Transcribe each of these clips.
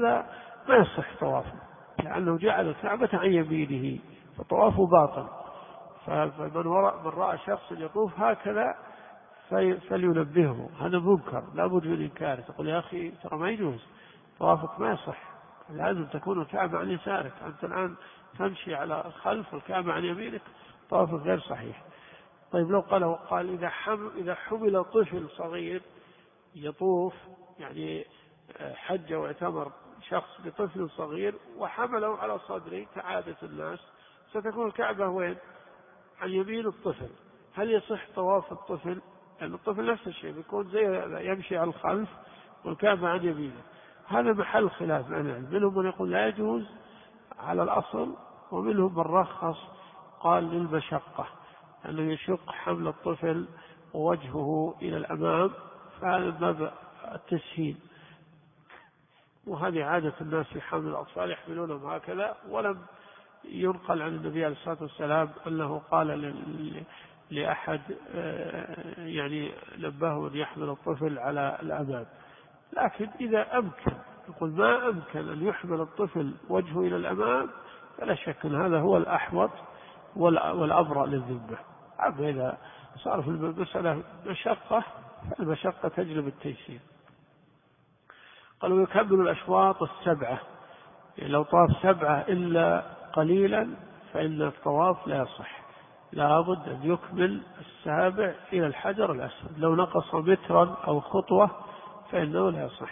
هذا ما يصح طوافه، لأنه جعل الكعبة عن يمينه فطوافه باطل. فمن رأى شخص يطوف هكذا فلينبهه، هذا منكر لا بد من إنكاره. تقول يا أخي ترى ما يجوز، طوافك ما يصح، لازم تكون الكعبة عن يسارك، أنت الآن تمشي على الخلف والكعبة عن يمينك، طوافك غير صحيح. طيب لو قال إذا حمل طفل صغير يطوف، يعني حج واعتمر شخص بطفل صغير وحمله على صدره كعادة الناس، ستكون الكعبة وين؟ عن يمين الطفل، هل يصح طواف الطفل؟ لأن الطفل نفس الشيء بيكون زي يمشي على الخلف والكعبة عن يمينه. هذا محل خلاف بين العلم، منهم من يقول لا يجوز على الأصل، ومنهم من رخص قال للمشقة، أنه يشق حمل الطفل ووجهه إلى الأمام، فهذا باب التسهيل. وهذه عادة الناس في حمل الأطفال، يحملونهم هكذا، ولم ينقل عن النبي عليه الصلاة والسلام أنه قال لأحد يعني نبهه أن يحمل الطفل على الأمام. لكن إذا أمكن، يقول ما أمكن أن يحمل الطفل وجهه إلى الأمام، فلا شك أن هذا هو الأحوط والأبرأ للذمة. أما إذا صار في المسألة مشقة فالمشقة تجلب التيسير. قالوا يكمل الأشواط 7، يعني لو طاف 7 إلا قليلا فإن الطواف لا يصح، لا بد أن يكمل 7 إلى الحجر الأسود، لو نقص مترا أو خطوة فإنه لا يصح.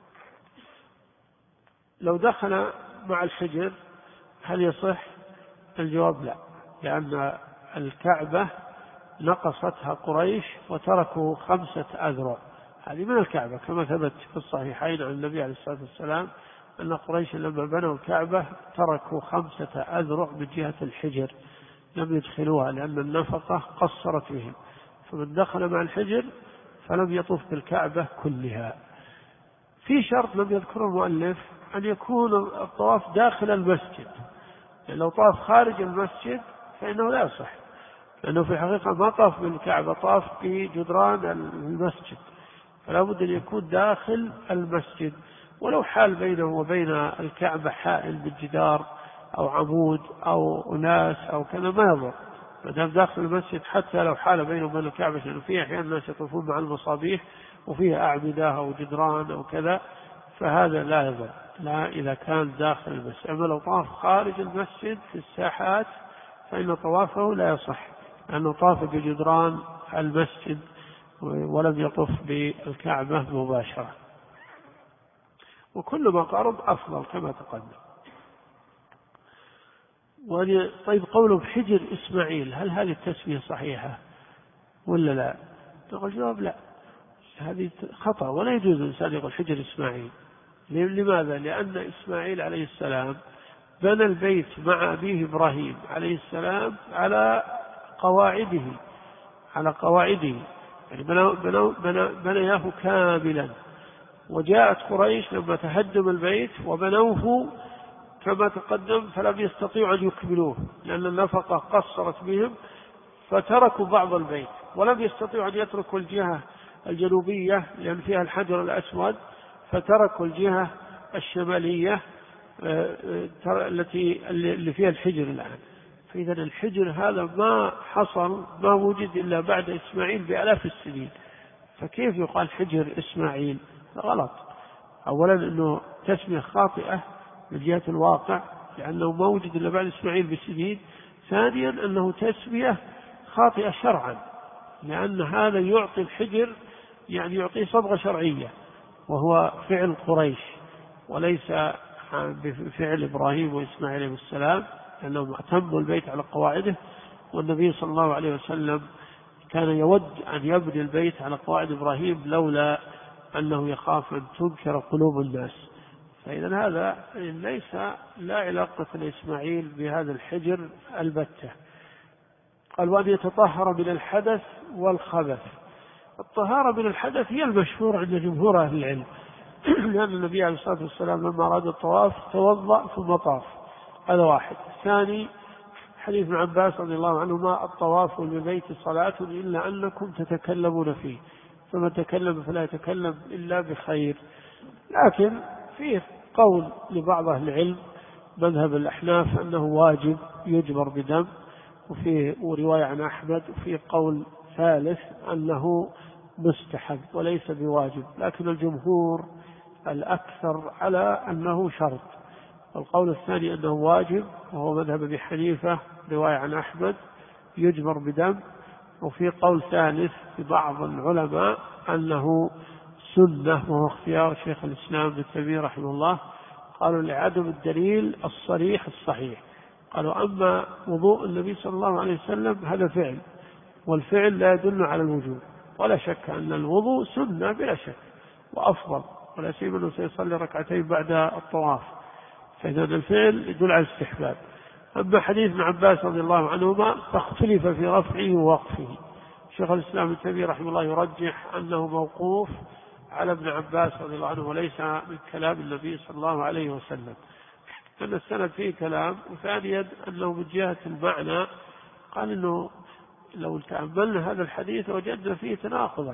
لو دخل مع الحجر هل يصح؟ الجواب لا، لأن الكعبة نقصتها قريش وتركوا 5 أذرع، هذه من الكعبة كما ثبت في الصحيحين عن النبي عليه الصلاة والسلام أن قريش لما بنوا الكعبة تركوا 5 أذرع من جهة الحجر لم يدخلوها، لأن النفقة قصرت بهم. فمن دخل مع الحجر فلم يطوف بالكعبة كلها. في شرط لم يذكره المؤلف، أن يكون الطواف داخل المسجد، يعني لو طاف خارج المسجد فإنه لا يصح، لأنه في الحقيقة ما طاف بالكعبة، طاف بجدران المسجد، فلا بد أن يكون داخل المسجد، ولو حال بينه وبين الكعبة حائل بالجدار أو عمود أو ناس أو كذا ما يضر، ما دام داخل المسجد. حتى لو حال بينه وبين الكعبة، لأنه فيه أحيانا الناس يطوفون مع المصابيح وفيها أعمدة أو جدران أو كذا، فهذا لا يضر، لا إذا كان داخل المسجد. أما لو طاف خارج المسجد في الساحات فإن طوافه لا يصح، لأنه طاف بجدران المسجد ولم يطف بالكعبة مباشرة، وكل ما قرب أفضل كما تقدم. طيب قوله بحجر إسماعيل، هل هذه التسمية صحيحة ولا لا؟ نقول الجواب لا، هذه خطأ، ولا يجوز الإنسان يقول حجر إسماعيل. لماذا؟ لأن إسماعيل عليه السلام بنى البيت مع أبيه إبراهيم عليه السلام على قواعده، يعني بنياه كاملا، وجاءت قريش لما تهدم البيت وبنوه كما تقدم فلم يستطيعوا أن يكملوه، لأن النفقة قصرت بهم، فتركوا بعض البيت ولم يستطيعوا أن يتركوا الجهة الجنوبية لأن فيها الحجر الأسود، فتركوا الجهة الشمالية اللي فيها الحجر الآن. فإذا الحجر هذا ما حصل، ما وجد إلا بعد إسماعيل بآلاف السنين، فكيف يقال حجر إسماعيل؟ غلط. أولا أنه تسمية خاطئة من جهة الواقع، لأنه ما وجد إلا بعد إسماعيل بسنين. ثانيا أنه تسمية خاطئة شرعا، لأن هذا يعطي الحجر، يعني يعطيه صبغة شرعية، وهو فعل قريش وليس بفعل إبراهيم وإسماعيل عليه السلام، لأنهم أتموا البيت على قواعده، والنبي صلى الله عليه وسلم كان يود أن يبني البيت على قواعد إبراهيم لولا أنه يخاف أن تنكر قلوب الناس. فإذا هذا ليس لا علاقة لإسماعيل بهذا الحجر البتة. قال وأن يتطهر من الحدث والخبث. الطهارة من الحدث هي المشهور عند جمهور أهل العلم، لأن النبي عليه الصلاة والسلام لما أراد الطواف توضأ ثم طاف، هذا واحد. ثاني حديث ابن عباس رضي الله عنهما الطواف بالبيت صلاة إلا أنكم تتكلمون فيه، فمن تكلم فلا يتكلم إلا بخير. لكن فيه قول لبعض أهل العلم مذهب الأحناف أنه واجب يجبر بدم، وفيه ورواية عن أحمد، وفيه قول ثالث أنه مستحب وليس بواجب، لكن الجمهور الأكثر على أنه شرط. القول الثاني أنه واجب، وهو مذهب أبي حنيفة رواية عن أحمد يجبر بدم، وفي قول ثالث لبعض العلماء أنه سنة، وهو اختيار شيخ الإسلام ابن تيمية رحمه الله. قالوا لعدم الدليل الصريح الصحيح. قالوا أما وضوء النبي صلى الله عليه وسلم هذا فعل، والفعل لا يدل على الوجوب، ولا شك أن الوضوء سنة بلا شك وأفضل، ولا سيما أنه سيصلي ركعتين بعد الطواف، فإذا الفعل يدل على الاستحباب. أما حديث ابن عباس رضي الله عنهما فاختلف في رفعه ووقفه. شيخ الإسلام ابن تيمية رحمه الله يرجح أنه موقوف على ابن عباس رضي الله عنه وليس من كلام النبي صلى الله عليه وسلم، أن السند فيه كلام، وثانيا أنه من جهة المعنى قال أنه لو تأملنا هذا الحديث وجدنا فيه تناقضا،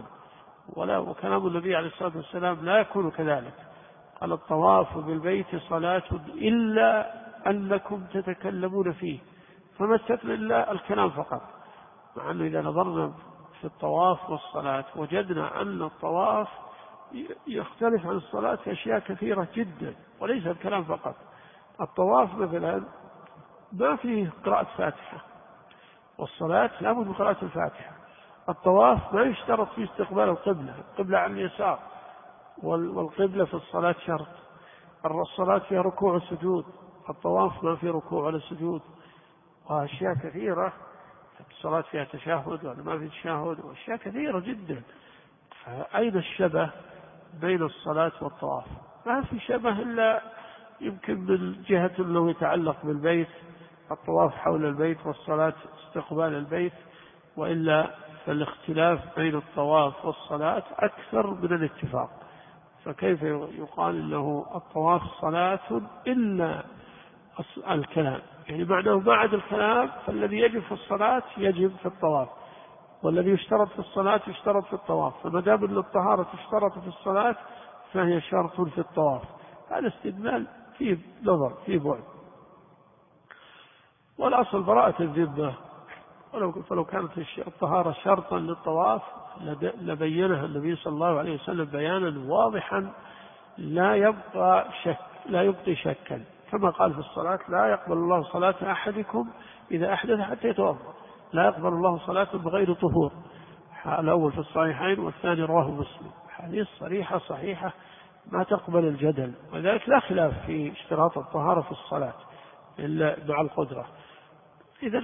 وكلام النبي عليه الصلاة والسلام لا يكون كذلك. قال الطواف بالبيت صلاة إلا أنكم تتكلمون فيه، فما استثنى إلا الكلام فقط، مع أنه إذا نظرنا في الطواف والصلاة وجدنا أن الطواف يختلف عن الصلاة في أشياء كثيرة جدا وليس الكلام فقط. الطواف مثلا ما فيه قراءة فاتحة، والصلاة لا بد من قراءة الفاتحة. الطواف ما يشترط فيه استقبال القبلة عن اليسار، والقبلة في الصلاة شرط. الصلاة فيها ركوع وسجود، الطواف ما فيه ركوع ولا سجود، وأشياء كثيرة. الصلاة فيها تشهد ولا ما فيه تشهد، وأشياء كثيرة جدا. فأين الشبه بين الصلاة والطواف؟ ما في شبه إلا يمكن من جهة أنه يتعلق بالبيت، الطواف حول البيت والصلاة استقبال البيت، وإلا فالاختلاف بين الطواف والصلاة أكثر من الاتفاق. فكيف يقال إنه الطواف صلاة إلا الكلام؟ يعني معناه بعد الكلام فالذي يجب في الصلاة يجب في الطواف، والذي يشترط في الصلاة يشترط في الطواف، فما دام أن الطهارة تشترط في الصلاة فهي شرط في الطواف. هذا استدلال فيه نظر فيه بعد، والأصل براءة الذمة. فلو كانت الطهارة شرطا للطواف لبينها النبي صلى الله عليه وسلم بيانا واضحا لا يبقي شكا، كما قال في الصلاة: لا يقبل الله صلاة أحدكم إذا أحدث حتى يتوضأ. لا يقبل الله صلاة بغير طهور، الأول في الصحيحين والثاني رواه مسلم. حديث صريحة صحيحة ما تقبل الجدل، وذلك لا خلاف في اشتراط الطهارة في الصلاة إلا مع القدرة. إذا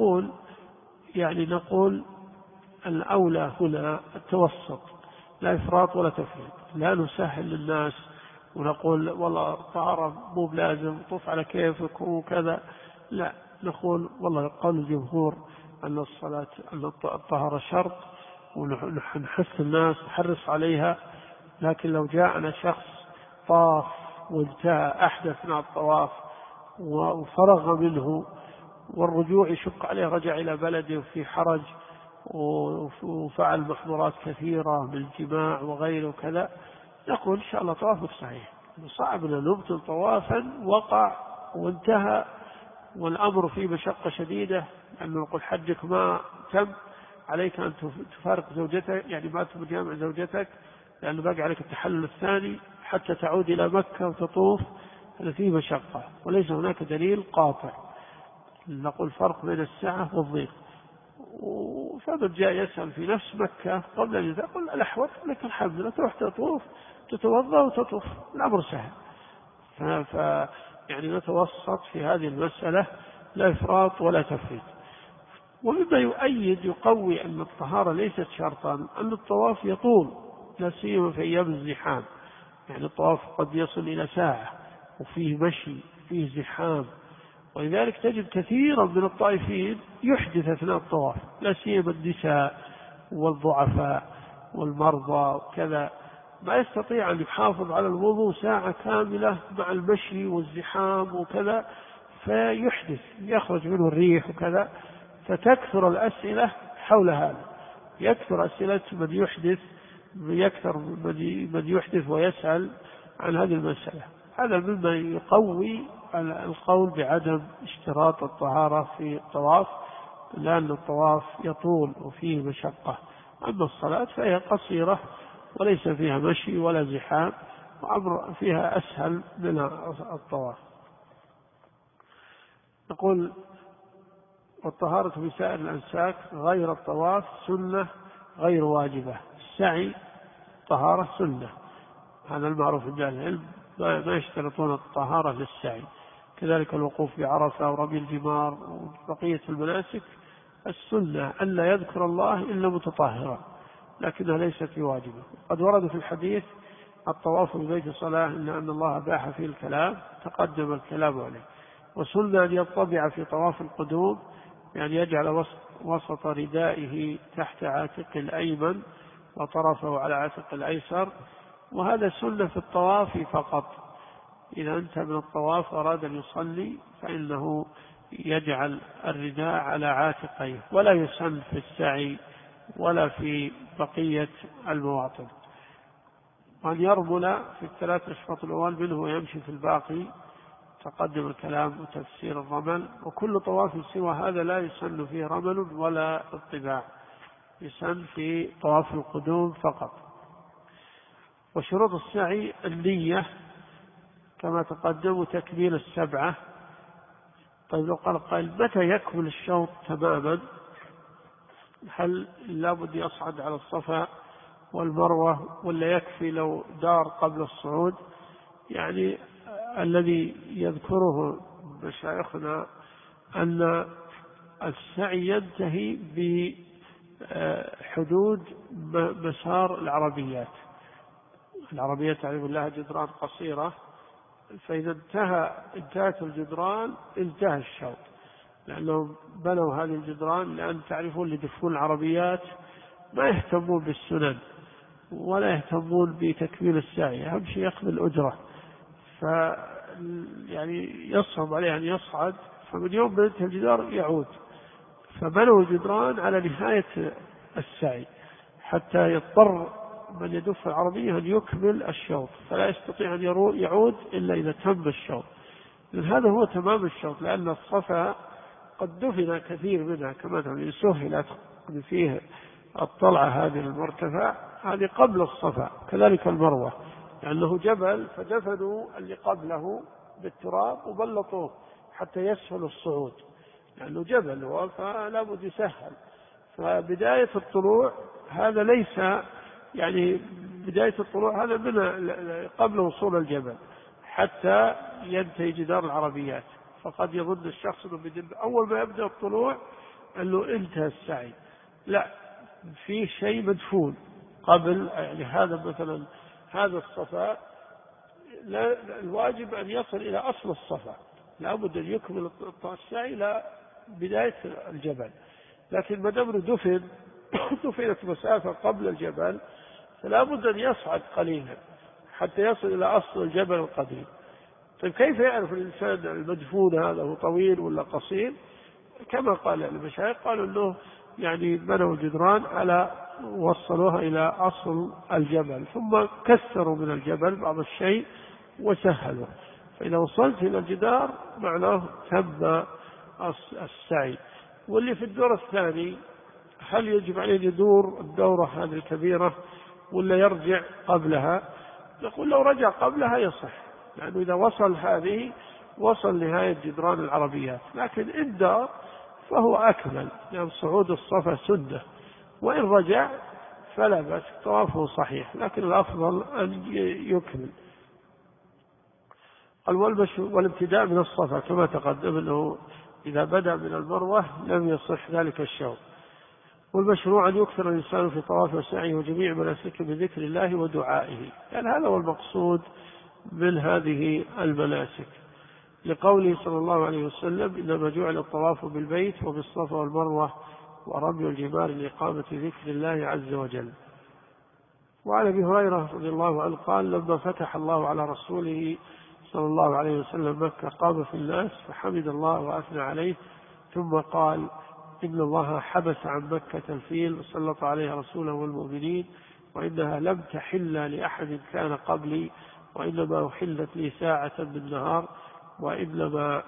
نقول الأولى هنا التوسط، لا إفراط ولا تفريط. لا نسهل للناس ونقول والله الطهارة مو بلازم طوف على كيفك وكذا، لا، نقول والله قول الجمهور أن الطهارة شرط، ونحث الناس نحرص عليها. لكن لو جاءنا شخص طاف وانتهى أحدث مع الطواف وفرغ منه والرجوع يشق عليه، رجع إلى بلده وفي حرج وفعل محظورات كثيرة من الجماع وغيره وكذا، نقول إن شاء الله طوافك صحيح. صعب أن نبطل طوافا وقع وانتهى والأمر فيه مشقة شديدة، أنه نقول حجك ما تم، عليك أن تفارق زوجتك، يعني ما تجامع زوجتك، لأنه باقي عليك التحلل الثاني حتى تعود إلى مكة وتطوف. هذا فيه مشقة وليس هناك دليل قاطع. نقول فرق بين السعة والضيق. فمن جاء يسأل في نفس مكة قبل أن يقول الأحوط لك الحمد لله تروح تطوف تتوضأ وتطوف، الأمر سهل. يعني نتوسط في هذه المسألة، لا إفراط ولا تفريط. ومما يقوي أن الطهارة ليست شرطا أن الطواف يطول، لا سيما في أيام الزحام. يعني الطواف قد يصل إلى ساعة وفيه مشي فيه زحام، ولذلك تجد كثيرا من الطائفين يحدث أثناء الطواف، لا سيما النساء والضعفاء والمرضى وكذا، ما يستطيع أن يحافظ على الوضوء ساعة كاملة مع المشي والزحام وكذا، فيحدث يخرج منه الريح وكذا، فتكثر الأسئلة حول هذا. يكثر أسئلة من يحدث ويسأل عن هذه المسألة. هذا مما يقوي القول بعدم اشتراط الطهارة في الطواف، لأن الطواف يطول وفيه مشقة. أما الصلاة فهي قصيرة وليس فيها مشي ولا زحام، وأمر فيها أسهل من الطواف. يقول: والطهارة بسائر الأنساك غير الطواف سنة غير واجبة. السعي طهارة سنة، هذا المعروف عند أهل العلم، ما يشترطون الطهارة للسعي. كذلك الوقوف بعرفة ورمي الجمار وبقية المناسك السنة ألا يذكر الله إلا متطهرا، لكنها ليست بواجبة. قد ورد في الحديث: الطواف بالبيت صلاة إلا أن الله باح فيه الكلام، تقدم الكلام عليه. وسنة أن يطبع في طواف القدوم، يعني يجعل وسط ردائه تحت عاتق الأيمن وطرفه على عاتق الأيسر، وهذا سنة في الطواف فقط. إذا انتهى من الطواف أراد أن يصلي فإنه يجعل الرداء على عاتقيه، ولا يسن في السعي ولا في بقية المواطن. وأن يرمل في الثلاث أشواط الأول منه ويمشي في الباقي، تقدم الكلام وتفسير الرمل. وكل طواف سوى هذا لا يسن فيه رمل ولا اطباع، يسن في طواف القدوم فقط. وشروط السعي النية كما تقدم تكميل السبعة. طيب لو قال متى يكمل الشوط تماما؟ هل لابد يصعد على الصفا والمروة ولا يكفي لو دار قبل الصعود؟ يعني الذي يذكره مشايخنا أن السعي ينتهي بحدود مسار العربيات. العربيات تعرف لها جدران قصيرة، فإذا انتهت الجدران انتهى الشوط، لأنهم بنوا هذه الجدران لأن تعرفون لدخول العربيات ما يهتمون بالسنن ولا يهتمون بتكميل السعي، أهم شيء يأخذ الأجرة، يعني يصعب عليه أن يصعد، فمن يوم ما انتهى الجدار يعود. فبنوا الجدران على نهاية السعي حتى يضطر من يدف العربية أن يكمل الشوط، فلا يستطيع أن يعود إلا إذا تم الشوط. هذا هو تمام الشوط، لأن الصفا قد دفن كثير منها كما سهلت فيه الطلعة هذه المرتفع، هذه قبل الصفا. كذلك المروة لأنه جبل فدفنوا اللي قبله بالتراب وبلطوه حتى يسهل الصعود، لأنه جبل هو فلا بد يسهل. فبداية الطلوع هذا ليس يعني بداية الطلوع هذا من قبل وصول الجبل حتى ينتهي جدار العربيات، فقد يظن الشخص أنه أول ما يبدأ الطلوع أنه انتهى السعي، لا، في شيء مدفون قبل. يعني هذا مثلا هذا الصفا لا، الواجب أن يصل إلى أصل الصفا، لا بد أن يكمل السعي إلى بداية الجبل. لكن ما دام دفنت مسافة قبل الجبل فلا بد أن يصعد قليلا حتى يصل إلى أصل الجبل القديم. طيب كيف يعرف الإنسان المدفون هذا هو طويل ولا قصير؟ كما قال المشايخ قالوا له يعني بنوا الجدران على وصلوها إلى أصل الجبل ثم كسروا من الجبل بعض الشيء وسهلوا، فإذا وصلت إلى الجدار معناه تم السعي. واللي في الدور الثاني هل يجب عليه يدور الدورة هذه الكبيرة ولا يرجع قبلها؟ نقول لو رجع قبلها يصح، لأنه إذا وصل هذه وصل نهاية جدران العربيات. لكن إن دار فهو أكمل، لأن صعود الصفا سنة، وإن رجع فلا بأس، طوافه صحيح، لكن الأفضل أن يكمل. والابتداء من الصفا كما تقدم أنه إذا بدأ من المروة لم يصح ذلك الشوط. والمشروع أن يكثر الإنسان في طواف وسعيه وجميع مناسكه بذكر الله ودعائه، يعني هذا هو المقصود من هذه المناسك، لقوله صلى الله عليه وسلم: إنما جعل الطواف بالبيت وبالصفا والمروة ورمي الجمار لإقامة ذكر الله عز وجل. وعن أبي هريرة رضي الله عنه قال: لما فتح الله على رسوله صلى الله عليه وسلم مكة قام في الناس فحمد الله وأثنى عليه، ثم قال: إن الله حبس عن مكة الفيل وسلط عليها رسوله والمؤمنين، وإنها لم تحل لأحد كان قبلي وإنما أحلت لي ساعة من نهار، وإنما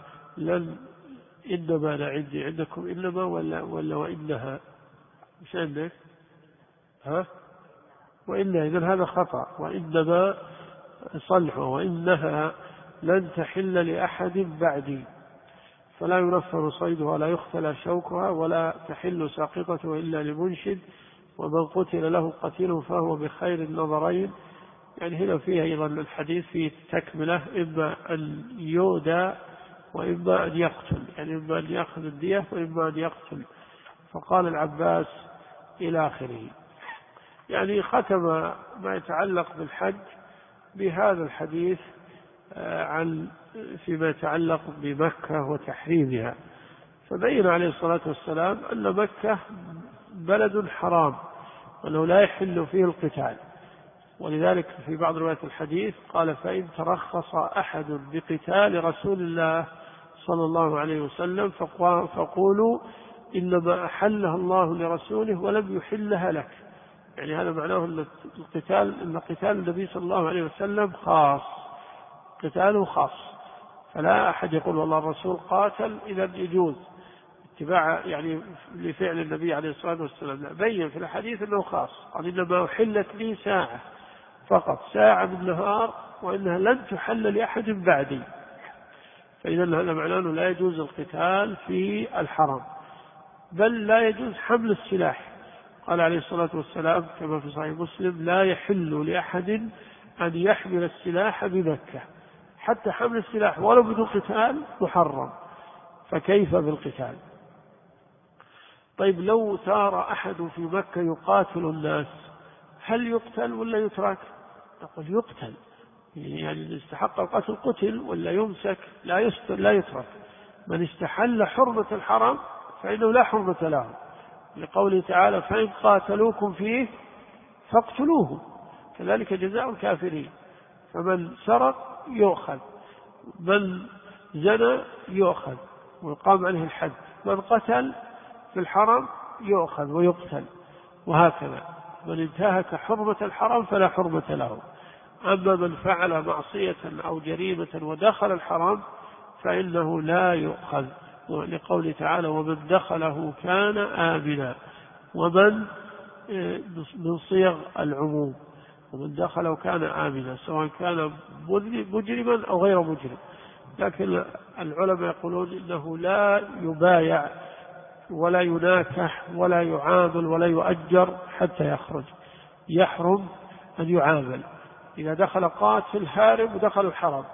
إنما لا عندي، عندكم إنما ولا وإنها؟ مش عندك؟ ها؟ وإنها، إذن هذا خطأ، وإنما صلح، وإنها لن تحل لأحد بعدي، فلا ينفر صيدها ولا يختلى شوكها ولا تحل ساقطته إلا لمنشد، ومن قتل له قتيل فهو بخير النظرين. يعني هنا فيه أيضا الحديث فيه تكملة، إما أن يودى وإما أن يقتل، يعني إما أن يأخذ الدية وإما أن يقتل. فقال العباس إلى آخره. يعني ختم ما يتعلق بالحج بهذا الحديث عن فيما يتعلق بمكة وتحريمها، فبين عليه الصلاة والسلام أن مكة بلد حرام وأنه لا يحل فيه القتال، ولذلك في بعض روايات الحديث قال: فإن ترخص أحد بقتال رسول الله صلى الله عليه وسلم فقولوا إنما أحلها الله لرسوله ولم يحلها لك. يعني هذا معناه أن قتال النبي صلى الله عليه وسلم خاص، قتاله خاص، فلا أحد يقول والله الرسول قاتل إذا يجوز اتباع يعني لفعل النبي عليه الصلاة والسلام. لا، بين في الحديث أنه خاص، قال: إنما أحلت لي ساعة فقط، ساعة من نهار، وإنها لن تحل لأحد بعدي. فإذا هذا معناه أنه لا يجوز القتال في الحرم، بل لا يجوز حمل السلاح. قال عليه الصلاة والسلام كما في صحيح مسلم: لا يحل لأحد أن يحمل السلاح بمكة، حتى حمل السلاح ولو بدون قتال محرم، فكيف بالقتال؟ طيب لو ثار أحد في مكة يقاتل الناس، هل يقتل ولا يترك؟ نقول يقتل، يعني استحق القتل قتل، ولا يمسك لا يترك. من استحل حرمة الحرم فإنه لا حرمة له، لقوله تعالى: فإن قاتلوكم فيه فاقتلوه، كذلك جزاء الكافرين. فمن سرق يؤخذ، من زنى يؤخذ ويقام عليه الحد، من قتل في الحرم يؤخذ ويقتل، وهكذا. من انتهك حرمة الحرم فلا حرمة له. أما من فعل معصية أو جريمة ودخل الحرم فإنه لا يؤخذ، لقوله تعالى: ومن دخله كان آمنا، ومن من صيغ العموم، ومن دخله كان آمنا، سواء كان مجرما أو غير مجرم. لكن العلماء يقولون إنه لا يبايع ولا يناكح ولا يعامل ولا يؤجر حتى يخرج، يحرم أن يعامل. إذا دخل قاتل هارب ودخل الحرم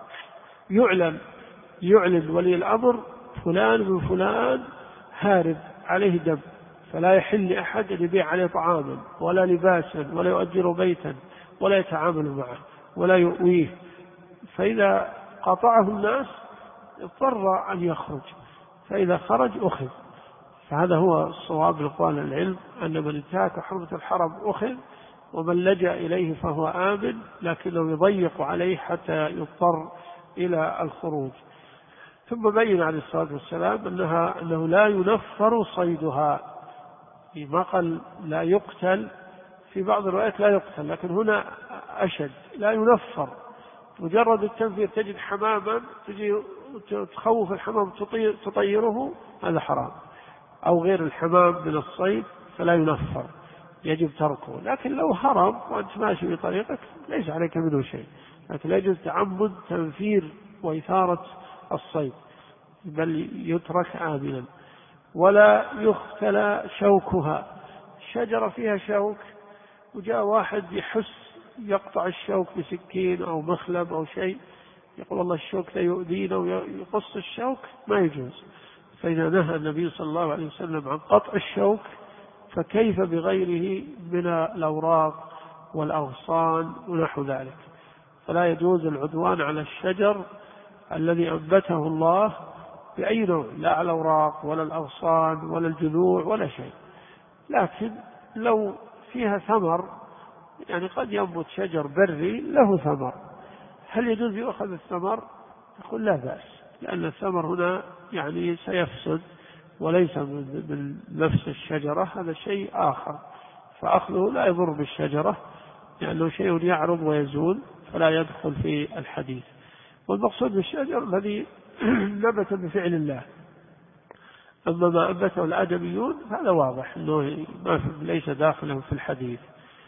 يعلن ولي الأمر: فلان من فلان هارب عليه دم، فلا يحل لأحد أن يبيع عليه طعاما ولا لباسا ولا يؤجر بيتا ولا يتعامل معه ولا يؤويه. فإذا قطعه الناس اضطر أن يخرج، فإذا خرج أخذ. فهذا هو الصواب لأقوال العلم، أن من انتهك حرمة الحرم أخذ، ومن لجأ إليه فهو آمن، لكنه يضيق عليه حتى يضطر إلى الخروج. ثم بين عليه الصلاة والسلام أنه لا ينفر صيدها، ما قال لا يقتل، في بعض الروايات لا يقتل، لكن هنا أشد، لا ينفر. مجرد التنفير، تجد حماما تجي تخوف الحمام تطيره، هذا حرام، أو غير الحمام من الصيد فلا ينفر، يجب تركه. لكن لو هرب وأنت ماشي بطريقك ليس عليك منه شيء، لكن لا يجوز تعمد تنفير وإثارة الصيد، بل يترك آمنا. ولا يختلى شوكها، شجرة فيها شوك وجاء واحد يحس يقطع الشوك بسكين أو مخلب أو شيء، يقول الله الشوك لا يؤذينا ويقص الشوك، ما يجوز. فإذا نهى النبي صلى الله عليه وسلم عن قطع الشوك فكيف بغيره من الأوراق والأغصان ونحو ذلك. فلا يجوز العدوان على الشجر الذي أنبته الله بأي نوع، لا على الأوراق ولا الأغصان ولا الجذوع ولا شيء. لكن لو فيها ثمر، يعني قد ينبت شجر بري له ثمر، هل يجوز يؤخذ الثمر؟ يقول لا بأس، لأن الثمر هنا يعني سيفسد وليس من نفس الشجرة، هذا شيء آخر، فأخذه لا يضر بالشجرة. لأنه شيء يعرض ويزول فلا يدخل في الحديث. والمقصود بالشجر الذي نبت بفعل الله. أما ما أنبته الآدميون هذا واضح أنه ليس داخلا في الحديث.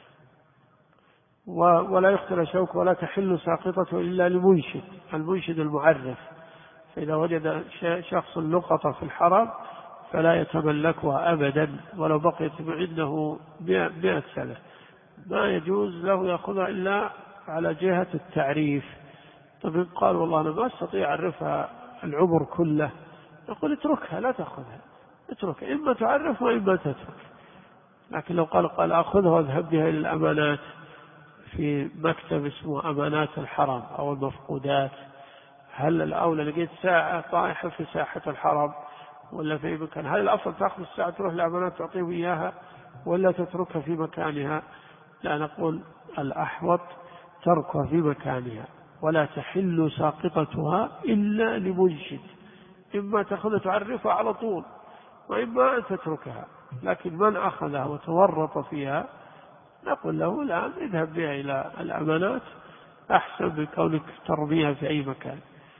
ولا يختل شوك ولا تحل ساقطة إلا لمنشد، المنشد المعرف. فإذا وجد شخص لقطة في الحرم فلا يتملكها أبدا ولو بقيت عنده 100 سنة، ما يجوز له يأخذها إلا على جهة التعريف. طب قال والله أنا ما أستطيع أعرفها العمر كله، نقول اتركها لا تأخذها، اتركها، إما تعرف وإما تترك. لكن لو قال أخذها واذهب بها إلى الأمانات في مكتب اسمه أمانات الحرم أو المفقودات، هل الأولى لقيت ساعة طائحة في ساحة الحرم ولا في مكان، هل الأصل تأخذ الساعة تروح للأمانات تعطيه إياها ولا تتركها في مكانها؟ لا، نقول الأحوط تركها في مكانها، ولا تحل ساقطتها إلا لمنشد، إما تأخذ تعرفها على طول وإما أن تتركها. لكن من أخذها وتورط فيها نقول له الآن اذهب بها إلى الأمانات أحسن من كونك ترميها في أي مكان.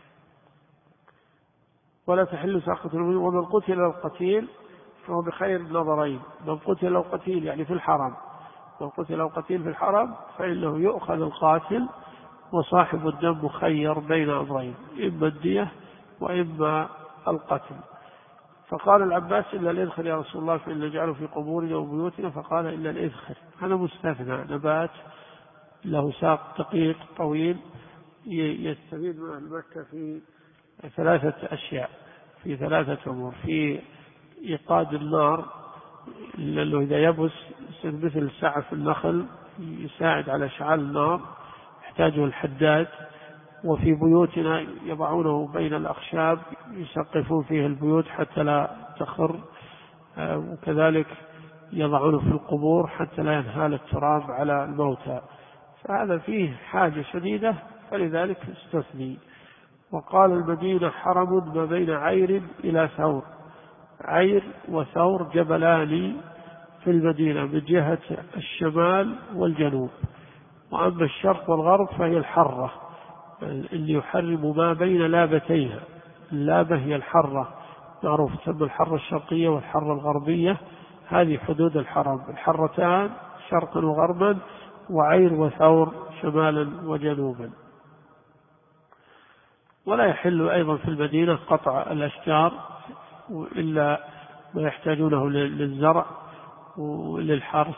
ولا تحل ساقطة المؤمن. ومن قتل القتيل فهو بخير النظرين، من قتل القتيل يعني في الحرم، من قتل القتيل في الحرم فإنه يؤخذ القاتل وصاحب الدم مخير بين أمرين، إما الدية وإما القتل. فقال العباس إلا الإذخر يا رسول الله فإن نجعله في قبورنا وبيوتنا، فقال إلا الإذخر، هذا مستثنى، نبات له ساق دقيق طويل يستفيد من أهل مكة في 3 أشياء، في 3 أمور: في إيقاد النار لأنه إذا يبس يصير مثل سعف النخل يساعد على إشعال النار يحتاجه الحداد، وفي بيوتنا يضعونه بين الأخشاب يسقفون فيه البيوت حتى لا تخر، وكذلك يضعونه في القبور حتى لا ينهال التراب على الموتى، فهذا فيه حاجة شديدة فلذلك استثني. وقال المدينة حرم ما بين عير إلى ثور، عير وثور جبلان في المدينة من جهة الشمال والجنوب، وأما الشرق والغرب فهي الحرة اللي يحرم ما بين لابتيها، اللابة هي الحرة معروف تسمى الحرة الشرقية والحرة الغربية، هذه حدود الحرم، الحرتان شرقا وغربا، وعير وثور شمالا وجنوبا. ولا يحل أيضا في المدينة قطع الأشجار إلا ما يحتاجونه للزرع وللحرث،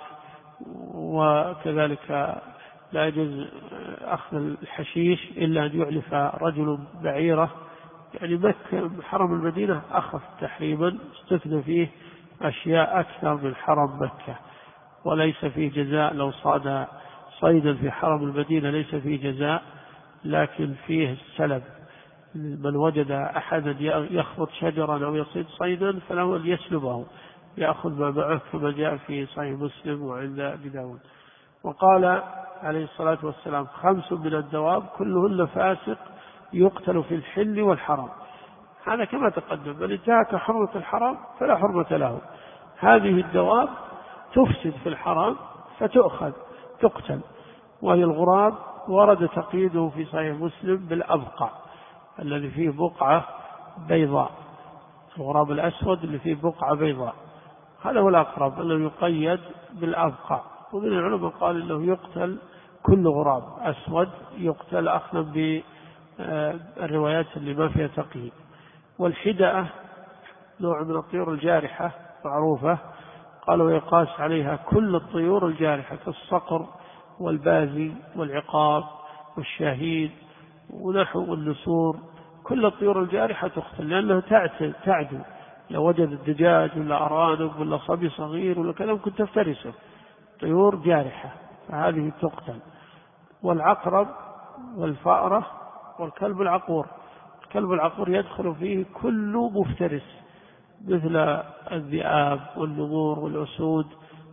وكذلك لا يجوز أخذ الحشيش إلا أن يعلف رجل بعيرة، يعني مكة حرم المدينة أخف تحريما، استثنى فيه أشياء أكثر من حرم مكة، وليس فيه جزاء لو صاد صيدا في حرم المدينة ليس فيه جزاء، لكن فيه السلب، من وجد أحدا يخبط شجرا أو يصيد صيدا فله أن يسلبه يأخذ ما معه كما جاء في صحيح مسلم وعند أبي داود. وقال عليه الصلاة والسلام 5 من الدواب كلهن فاسق يقتل في الحل والحرم، هذا كما تقدم، من انتهك حرمة الحرم فلا حرمة له. هذه الدواب تفسد في الحرم فتؤخذ تقتل، وهي الغراب، ورد تقييده في صحيح مسلم بالأبقع الذي فيه بقعة بيضاء، الغراب الأسود اللي فيه بقعة بيضاء، هذا هو الأقرب أنه يقيد بالأبقع. ومن العلماء قال أنه يقتل كل غراب أسود يقتل أخذا بالروايات اللي ما فيها تقييد. والحدأة نوع من الطيور الجارحة معروفة، قالوا يقاس عليها كل الطيور الجارحة كالصقر والبازي والعقاب والشاهين ونحو النسور، كل الطيور الجارحة تقتل لأنها تعدو، لو وجد الدجاج ولا أرانب ولا صبي صغير ولا كذا ممكن تفترسه، طيور جارحة فهذه تقتل. والعقرب والفأرة والكلب العقور، الكلب العقور يدخل فيه كل مفترس مثل الذئاب والنمور والأسود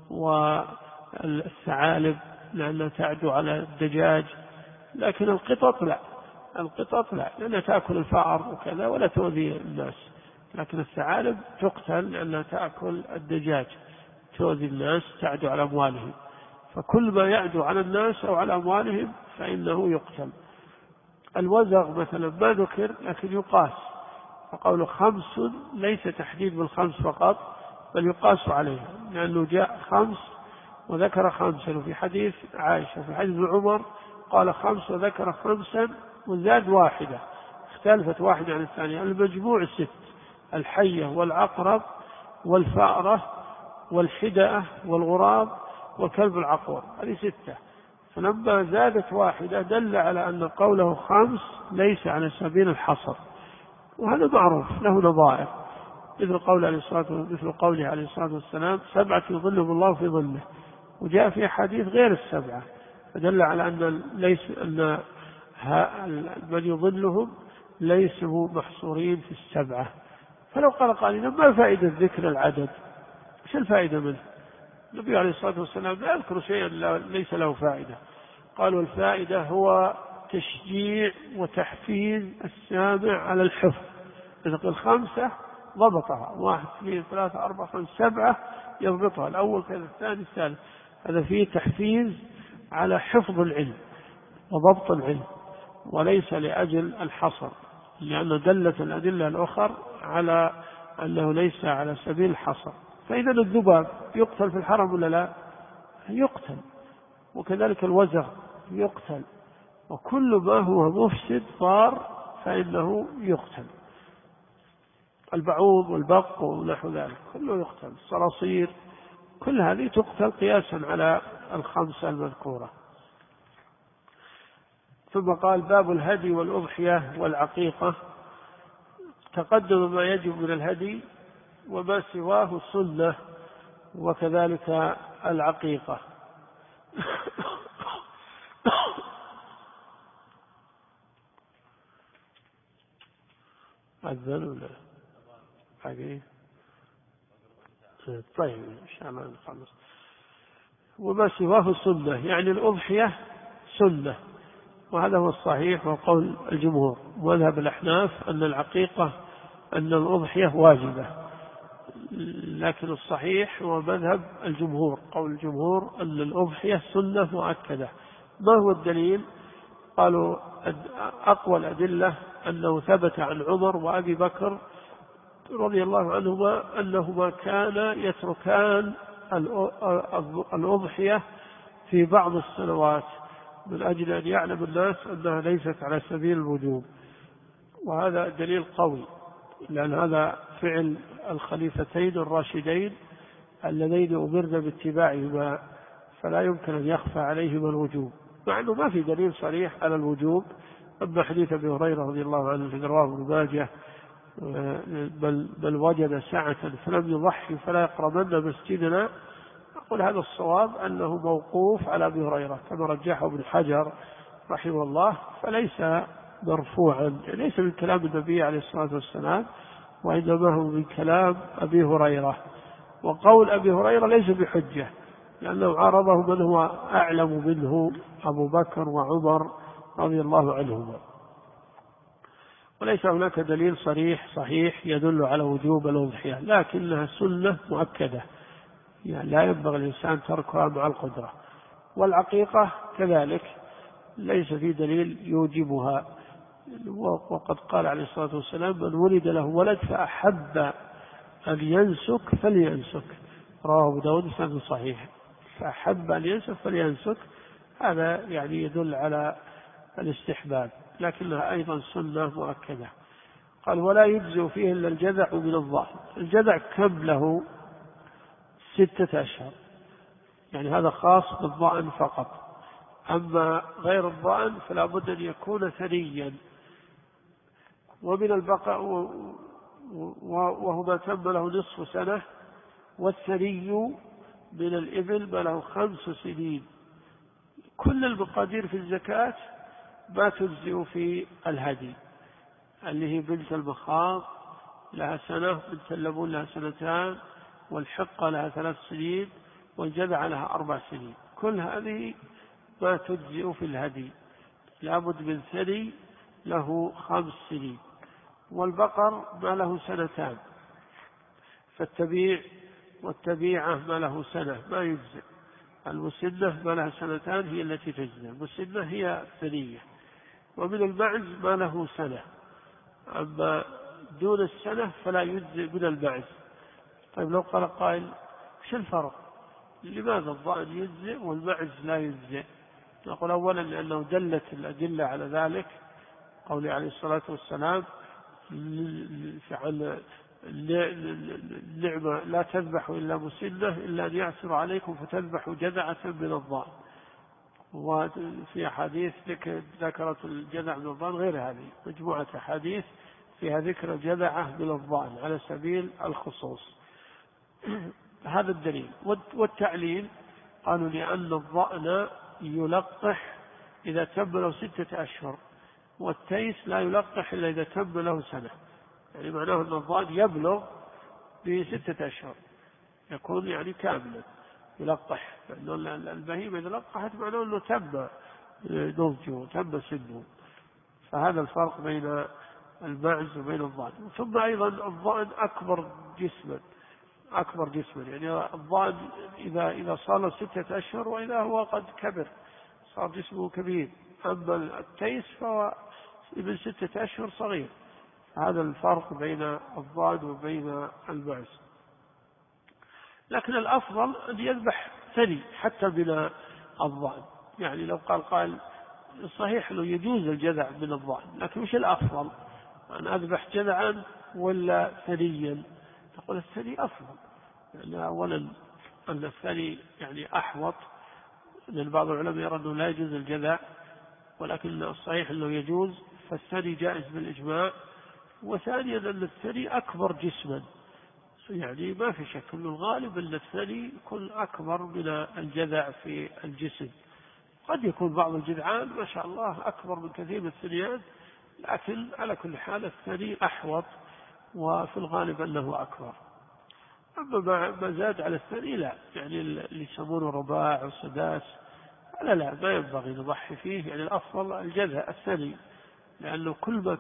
والثعالب لأنها تعدو على الدجاج، لكن القطط لا، القطط لا لأنها تأكل الفأر وكذا ولا تؤذي الناس، لكن الثعالب تقتل لأنها تأكل الدجاج تؤذي الناس تعدو على أموالهم. فكل ما يعدو على الناس أو على أموالهم فإنه يقتل. الوزغ مثلا ما ذكر لكن يقاس، فقوله 5 ليس تحديد بالخمس فقط بل يقاس عليها، لأنه جاء 5 وذكر 5، وفي حديث عائشة وفي حديث عمر قال 5 وذكر 5 وزاد 1، اختلفت 1 عن الثانية. المجموع 6: الحية والعقرب والفأرة والحدأة والغراب والكلب العقور، هذه 6. فلما زادت 1 دل على أن قوله 5 ليس على سبيل الحصر، وهذا معروف له نظائر، مثل قوله عليه الصلاة والسلام 7 يظلهم الله في ظله، وجاء في حديث غير 7، فدل على أن من يظلهم ليسوا محصورين في 7. فلو قال قائل ما فائدة ذكر العدد؟ ايش الفائدة منه؟ النبي عليه الصلاة والسلام لا يذكر شيئا ليس له فائدة. قالوا الفائدة هو تشجيع وتحفيز السامع على الحفظ، إذا قال 5 ضبطها، 1 2 3 4 5 7 يضبطها، الأول كذا الثاني الثالث، هذا فيه تحفيز على حفظ العلم وضبط العلم، وليس لأجل الحصر، لأن دلت الأدلة الأخرى على أنه ليس على سبيل الحصر. فإذا الذباب يقتل في الحرم ولا لا؟ يقتل، وكذلك الوزغ يقتل، وكل ما هو مفسد ضار فإنه يقتل. البعوض والبق ونحو ذلك كله يقتل، الصراصير كل هذه تقتل قياسا على ال5 المذكورة. ثم قال: باب الهدي والأضحية والعقيقة. تقدم ما يجب من الهدي وما سواه سنة، وكذلك العقيقة. أذن ولا حقيقي؟ طيب إن شاء الله نخلص. وما سواه سنة، يعني الأضحية سنة، وهذا هو الصحيح وقول الجمهور. ومذهب الأحناف أن العقيقة أن الأضحية واجبة، لكن الصحيح هو مذهب الجمهور، قول الجمهور أن الأضحية سنة مؤكدة. ما هو الدليل؟ قالوا أقوى الأدلة أنه ثبت عن عمر وأبي بكر رضي الله عنهما أنهما كان يتركان الأضحية في بعض السنوات من أجل أن يعلم الناس أنها ليست على سبيل الوجوب، وهذا دليل قوي، لأن هذا فعل الخليفتين الراشدين اللذين أمرنا باتباعهما، فلا يمكن أن يخفى عليهما الوجوب، مع أنه ما في دليل صريح على الوجوب. أما حديث أبي هريرة رضي الله عنه في رواه ابن ماجه: بل وجد سعة فلم يضحي فلا يقربن مسجدنا، أقول هذا الصواب أنه موقوف على أبي هريرة كما رجحه ابن حجر رحمه الله، فليس مرفوعا، ليس من كلام النبي عليه الصلاة والسلام، وإنما هو من كلام أبي هريرة. وقول أبي هريرة ليس بحجة، لأنه عارضه من هو أعلم منه، أبو بكر وعمر رضي الله عنهما، وليس هناك دليل صحيح يدل على وجوب الأضحية، لكنها سنة مؤكدة، يعني لا ينبغي الإنسان تركها مع القدرة. والعقيقة كذلك ليس في دليل يوجبها، وقد قال عليه الصلاة والسلام: من ولد له ولد فأحب أن ينسك فلينسك، رواه أبو داود بسند صحيح، فأحب أن ينسك فلينسك، هذا يعني يدل على الاستحباب، لكنها أيضا سنة مؤكدة. قال: ولا يجزئ فيه إلا الجذع من الضأن. الجذع كم له؟ 6 أشهر، يعني هذا خاص بالضأن فقط، أما غير الضأن فلا بد أن يكون ثنيا. ومن البقر وهو ما تم له نصف سنة، والثني من الإبل ما له 5 سنين. كل المقادير في الزكاة ما تجزئ في الهدي، اللي هي بنت المخاض لها 1 سنة، بنت اللبون لها 2 سنين، والحقة لها 3 سنين، والجذع لها 4 سنين. كل هذه ما تجزئ في الهدي، لابد من ثني له 5 سنين. والبقر ما له 2 سنين، فالتبيع والتبيعة ما له 1 سنة ما يجزئ. المسنة ما لها سنتان هي التي تجزي، المسنة هي الثنية. ومن المعز ما له سنة، أما دون السنة فلا يجزي من المعز. طيب لو قال قائل شو الفرق؟ لماذا الضأن يجزي والمعز لا يجزي؟ نقول أولا لأنه دلت الأدلة على ذلك، قوله عليه الصلاة والسلام عن النعمة لا تذبحوا إلا مسنة إلا أن يعثر عليكم فتذبحوا جذعة من الضأن. وفي أحاديث ذكرت الجذع من الضأن غير هذه، مجموعة أحاديث فيها ذكر الجذعة من الضأن على سبيل الخصوص. هذا الدليل. والتعليل قالوا لأن الضأن يلقح إذا تم له 6 أشهر، والتيس لا يلقح إلا إذا تم له سنة. يعني معناه أن الضأن يبلغ ب6 أشهر، يكون يعني كاملا يلقح، لأنه البهيمة إذا لقحت معناه أنه تم نضجه تم سنه. فهذا الفرق بين المعز وبين الضأن. ثم أيضا الضأن أكبر جسما، يعني الضأن إذا صار له 6 أشهر وإذا هو قد كبر صار جسمه كبير، أما التيس فهو من 6 أشهر صغير. هذا الفرق بين الضأن وبين المعز. لكن الأفضل أن يذبح ثني حتى من الضأن. يعني لو قال قائل صحيح أنه يجوز الجذع من الضأن، لكن وش الأفضل؟ أن أذبح جذعا ولا ثنيا؟ تقول الثني أفضل، يعني أولا أن الثني يعني أحوط، لأن بعض العلماء يرى أنه لا يجوز الجذع، ولكن الصحيح أنه يجوز، فالثني جائز بالإجماع. وثانيا أن الثني أكبر جسما، يعني ما في شك أن الغالب أن الثني يكون أكبر من الجذع في الجسم. قد يكون بعض الجذعان ما شاء الله أكبر من كثير من الثنيان، لكن على كل حال الثني أحوط، وفي الغالب أنه أكبر. أما ما زاد على الثني لا، يعني اللي يسمونه رباع وسداس لا ما ينبغي نضحي فيه. يعني الأفضل الجذع الثني، لأنه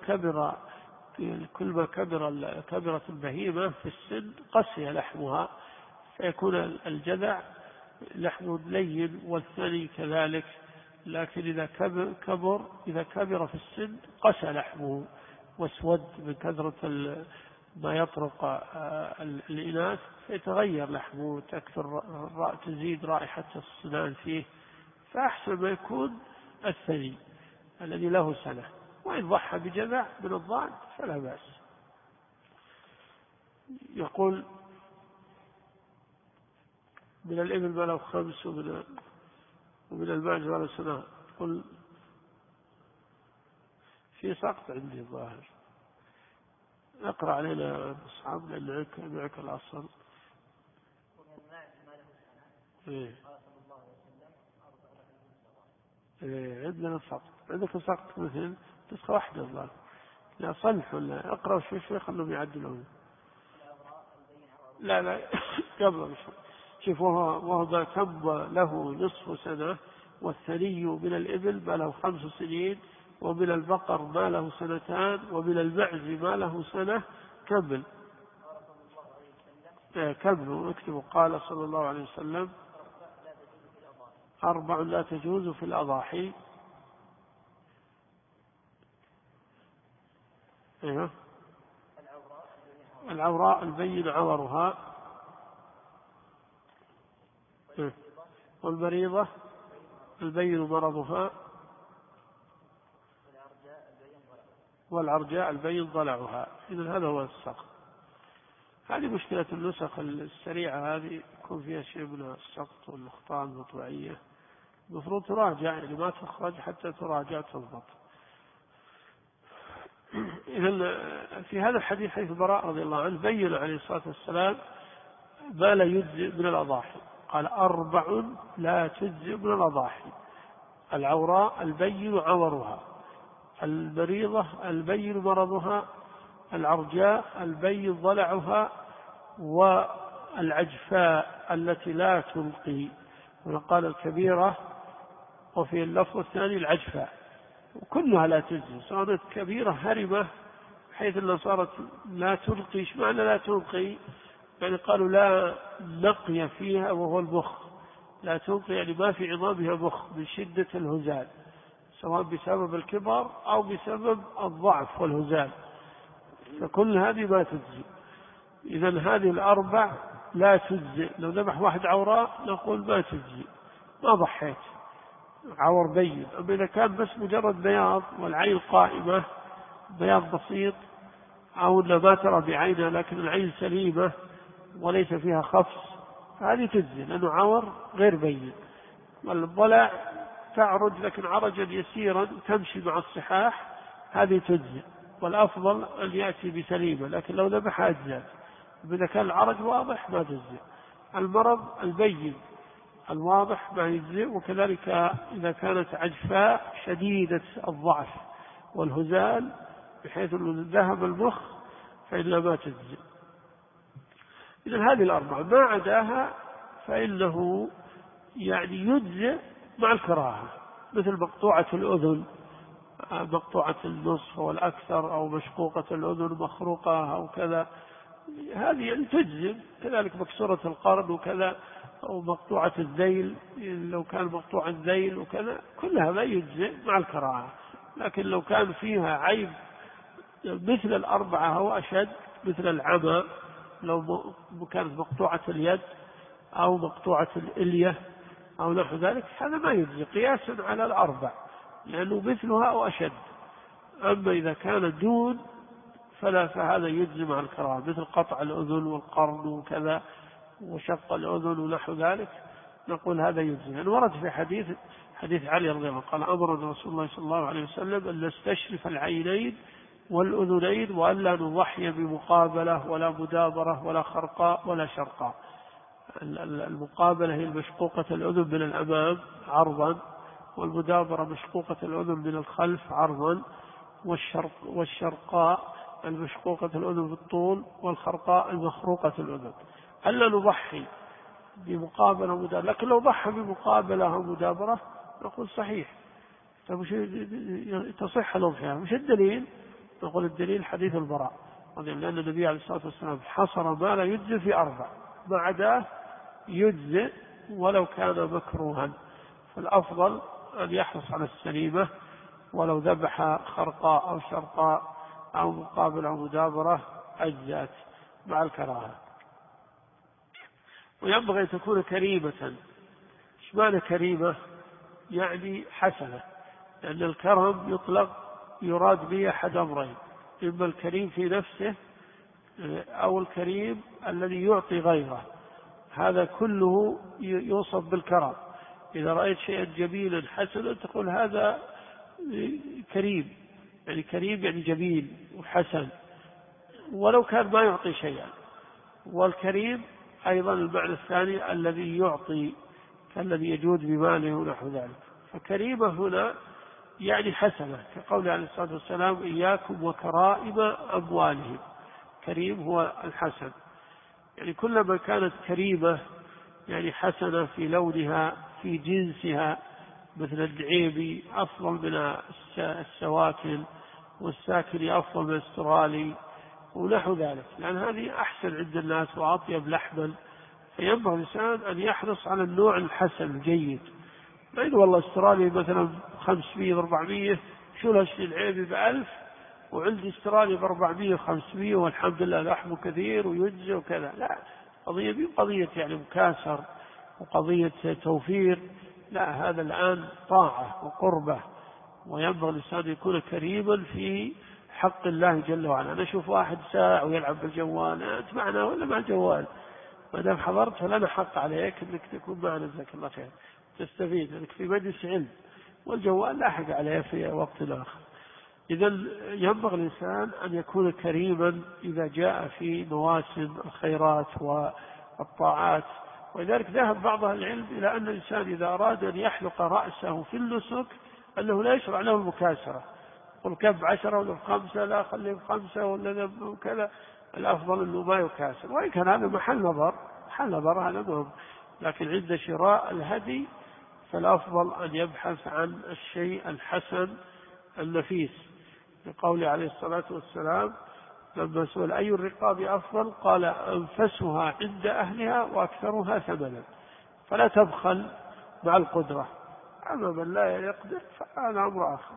كل ما كبرت البهيمة في السن قسي لحمها، فيكون الجذع لحمه لين والثني كذلك. لكن إذا كبر في السن قسى لحمه واسود من كثرة ما يطرق الإناث، فيتغير لحمه، تزيد رائحة السنان فيه. فأحسن ما يكون الثني الذي له سنة، وإن ضحى بجذع من الضأن فلا بأس. يقول من الإبل ما له 5 ومن المعز ما له سنة. قل في سقط عندي الظاهر، اقرأ علينا أصحاب لأن معك الأصل. عندنا سقط، عندك سقط مثل نسخة واحدة الظاهر. لا صلح ولا اقرأ شوي خلهم يعدلون. لا قبل شوف، وهو تم له نصف سنة، والثني من الإبل ما له 5 سنين، ومن البقر ما له 2 ومن المعز ما له سنة. كمل كملوا اكتبوا. قال صلى الله عليه وسلم 4 لا تجوز في الأضاحي. ايوه، العوراء البين عورها، والمريضة البين مرضها، والعرجاء البين ضلعها. إذن هذا هو السقط. هذه مشكلة النسخ السريعة، هذه يكون فيها شيء من السقط والأخطاء المطبعية، المفروض تراجع، يعني ما تخرج حتى تراجع تضبط. إذن في هذا الحديث حيث براء رضي الله عنه بين عليه الصلاة والسلام ما لا يجزئ من الأضاحي. قال 4 لا تجزئ من الأضاحي: العوراء البين عورها، المريضة البين مرضها، العرجاء البين ضلعها، والعجفاء التي لا تلقي. وقال الكبيرة، وفي اللفظ الثاني العجفاء، وكلها لا تجزي، صارت كبيرة هرمة حيث أنها صارت لا تلقي. ايش معنى لا تلقي؟ يعني قالوا لا نقي فيها وهو المخ، لا تنقي يعني ما في عظامها مخ من شدة الهزال، سواء بسبب الكبر أو بسبب الضعف والهزال، فكل هذه ما تجزي. إذا هذه الأربع لا تجزي. لو ذبح واحد عوراء نقول ما تجزي، ما ضحيت، عور بين. أما إذا كان بس مجرد بياض والعين قائمة، بياض بسيط، أو ما ترى بعينها لكن العين سليمة وليس فيها خفص، هذه تجزي لأنه عور غير بين. والضلع تعرج لكن عرجا يسيرا تمشي مع الصحاح، هذه تجزي. والأفضل أن يأتي بسليمة، لكن لو ذبح أجزاء. إذا كان العرج واضح ما تجزي. المرض البين الواضح ما يجزي. وكذلك إذا كانت عجفاء شديدة الضعف والهزال بحيث أنه ذهب المخ فإنها ما تجزي. إذا هذه الأربعة ما عداها فإنه يعني يجزي مع الكراهة، مثل مقطوعة الأذن، مقطوعة النصف والأكثر، أو مشقوقة الأذن مخروقة أو كذا، هذه يعني تجزي. كذلك مكسورة القرن وكذا، أو مقطوعة الذيل لو كان مقطوع الذيل وكذا، كل هذا يجزي مع الكراهة. لكن لو كان فيها عيب مثل الأربعة أو أشد، مثل العمى، لو كانت مقطوعة اليد أو مقطوعة الإلية أو نحو ذلك، هذا ما يجزي قياسا على الأربع لأنه مثلها أو أشد. أما إذا كان دون فهذا يجزي مع الكراهة، مثل قطع الأذن والقرن وكذا وشق الأذن ونحو ذلك، نقول هذا يجزي. يعني ورد في حديث علي رضي الله عنه قال أمرنا رسول الله صلى الله عليه وسلم أن نستشرف العينين والأذنين، وألا نضحي بمقابلة ولا مدابرة ولا خرقاء ولا شرقاء. المقابلة هي مشقوقة الأذن من الأمام عرضا، والمدابرة مشقوقة الأذن من الخلف عرضا، والشرقاء المشقوقة الأذن بالطول، والخرقاء المخروقة الأذن. ألا نضحي بمقابلة ومدابرة. لكن لو ضحى بمقابلة أو مدابرة نقول صحيح، تصح الأضحية. مش الدليل؟ نقول الدليل حديث البراء، لأن النبي عليه الصلاة والسلام حصر ما لا يجزي في أربع، ما عداه يجزي ولو كان مكروها. فالأفضل أن يحرص على السليمة، ولو ذبح خرقاء أو شرقاء أو مقابل أو مدابرة أجزات مع الكراهة. وينبغي أن تكون كريمة. إيش معنى كريمة؟ يعني حسنة، لأن الكرم يطلق يراد به أحد أمرين: إما الكريم في نفسه أو الكريم الذي يعطي غيره، هذا كله يوصف بالكرم. إذا رأيت شيئا جميلا حسنا تقول هذا كريم، يعني كريم يعني جميل وحسن ولو كان ما يعطي شيئا. والكريم أيضا المعنى الثاني الذي يعطي، كالذي يجود بماله ونحو ذلك. فكريمة هنا يعني حسنة، كقول عليه الصلاة والسلام إياكم وكرائم أموالهم. كريم هو الحسن، يعني كلما كانت كريمة يعني حسنة في لونها في جنسها، مثل الدعيبي أفضل من السواكن، والساكن أفضل من الاسترالي ونحو ذلك، لأن هذه أحسن عند الناس وأطيب لحما. فينبغي الإنسان أن يحرص على النوع الحسن الجيد. ما يقول والله استرالي مثلا 500 400، شو الهش العيبي ب1000 وعندي استرالي ب400 500 والحمد لله لحمه كثير ويجزي وكذا. لا، قضية يعني مكاسر وقضية توفير. لا، هذا الآن طاعة وقربة، وينبغي الإنسان يكون كريما في حق الله جل وعلا. أنا أشوف واحد ساعة ويلعب بالجوال، أنت معنا ولا مع الجوال؟ ما دام حضرت فلنا حق عليك أنك تكون معنا، جزاك الله خير، تستفيد أنك في مجلس علم، والجوال لاحق عليه في وقت آخر. إذا ينبغي الإنسان أن يكون كريما إذا جاء في مواسم الخيرات والطاعات. ولذلك ذهب بعض العلم إلى أن الإنسان إذا أراد أن يحلق رأسه في النسك أنه لا يشرع له المكاسرة، قل كب 10 ولا 5، لا خليه 5 ولا كذا. الأفضل أنه ما يكاسر، وإن كان هذا محل نظر هذا مهم. لكن عند شراء الهدي فالأفضل أن يبحث عن الشيء الحسن النفيس، لقول عليه الصلاة والسلام لما سئل أي الرقاب أفضل قال أنفسها عند أهلها وأكثرها ثمنا. فلا تبخل مع القدرة. أما من لا يقدر فهذا أمر آخر.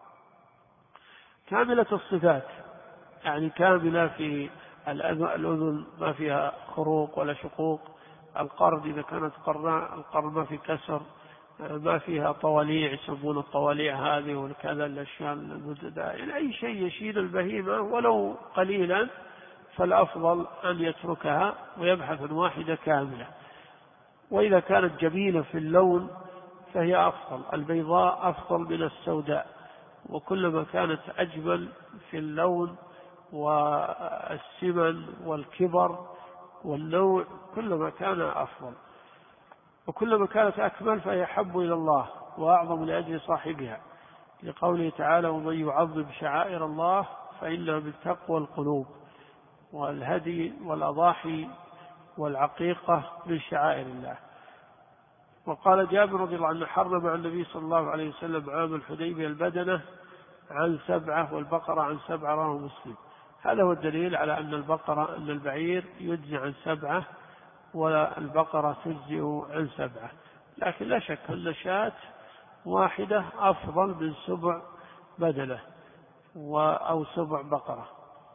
كاملة الصفات، يعني كاملة في الأذن ما فيها خروق ولا شقوق، القرن إذا كانت قرناء القرن ما في كسر، ما فيها طواليع يسمون الطواليع هذه وكذا الأشياء المددة، يعني أي شيء يشيل البهيمة ولو قليلا فالأفضل أن يتركها ويبحث عن واحدة كاملة. وإذا كانت جميلة في اللون فهي أفضل، البيضاء أفضل من السوداء، وكلما كانت أجمل في اللون والسمن والكبر والنوع كلما كان أفضل، وكلما كانت أكمل فهي أحب إلى الله وأعظم لأجل صاحبها، لقوله تعالى: ومن يعظم شعائر الله فإنها من تقوى القلوب. والهدي والأضاحي والعقيقة من شعائر الله. وقال جابر رضي الله عنه: حرم مع النبي صلى الله عليه وسلم عام الحديبية البدنة عن 7 والبقرة عن 7، رواه مسلم. هذا هو الدليل على أن البعير يجزي عن 7 والبقرة تجزئ عن 7، لكن لا شك أن شاة واحدة أفضل من 7 بدنة أو 7 بقرة.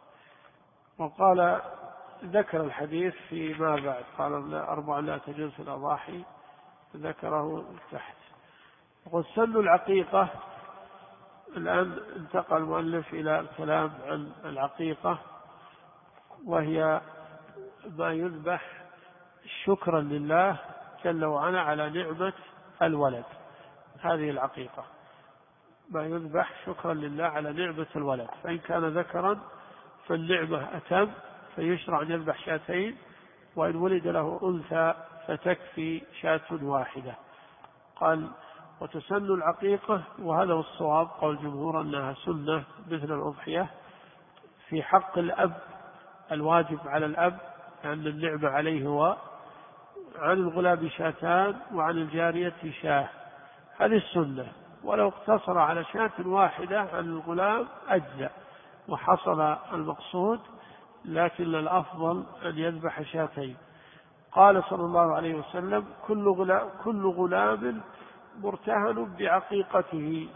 وقال ذكر الحديث فيما بعد، قال 4 لا تجوز في الأضاحي، ذكره تحت. وقد سن العقيقة. الآن انتقل المؤلف إلى الكلام عن العقيقة، وهي ما يذبح شكرا لله جل وعلا على نعمة الولد. هذه العقيقة ما يذبح شكرا لله على نعمة الولد، فإن كان ذكرا فالنعمة أتم فيشرع أن يذبح 2، وإن ولد له أنثى فتكفي 1 واحدة. قال: وتسن العقيقة، وهذا هو الصواب قول الجمهور أنها سنة مثل الأضحية في حق الأب، الواجب على الأب لأن النعمة عليه هو، عن الغلام 2 وعن الجارية 1، هذه السنة. ولو اقتصر على 1 واحدة عن الغلام أجزأ وحصل المقصود، لكن الأفضل أن يذبح 2. قال صلى الله عليه وسلم: كل غلام مرتهن بعقيقته.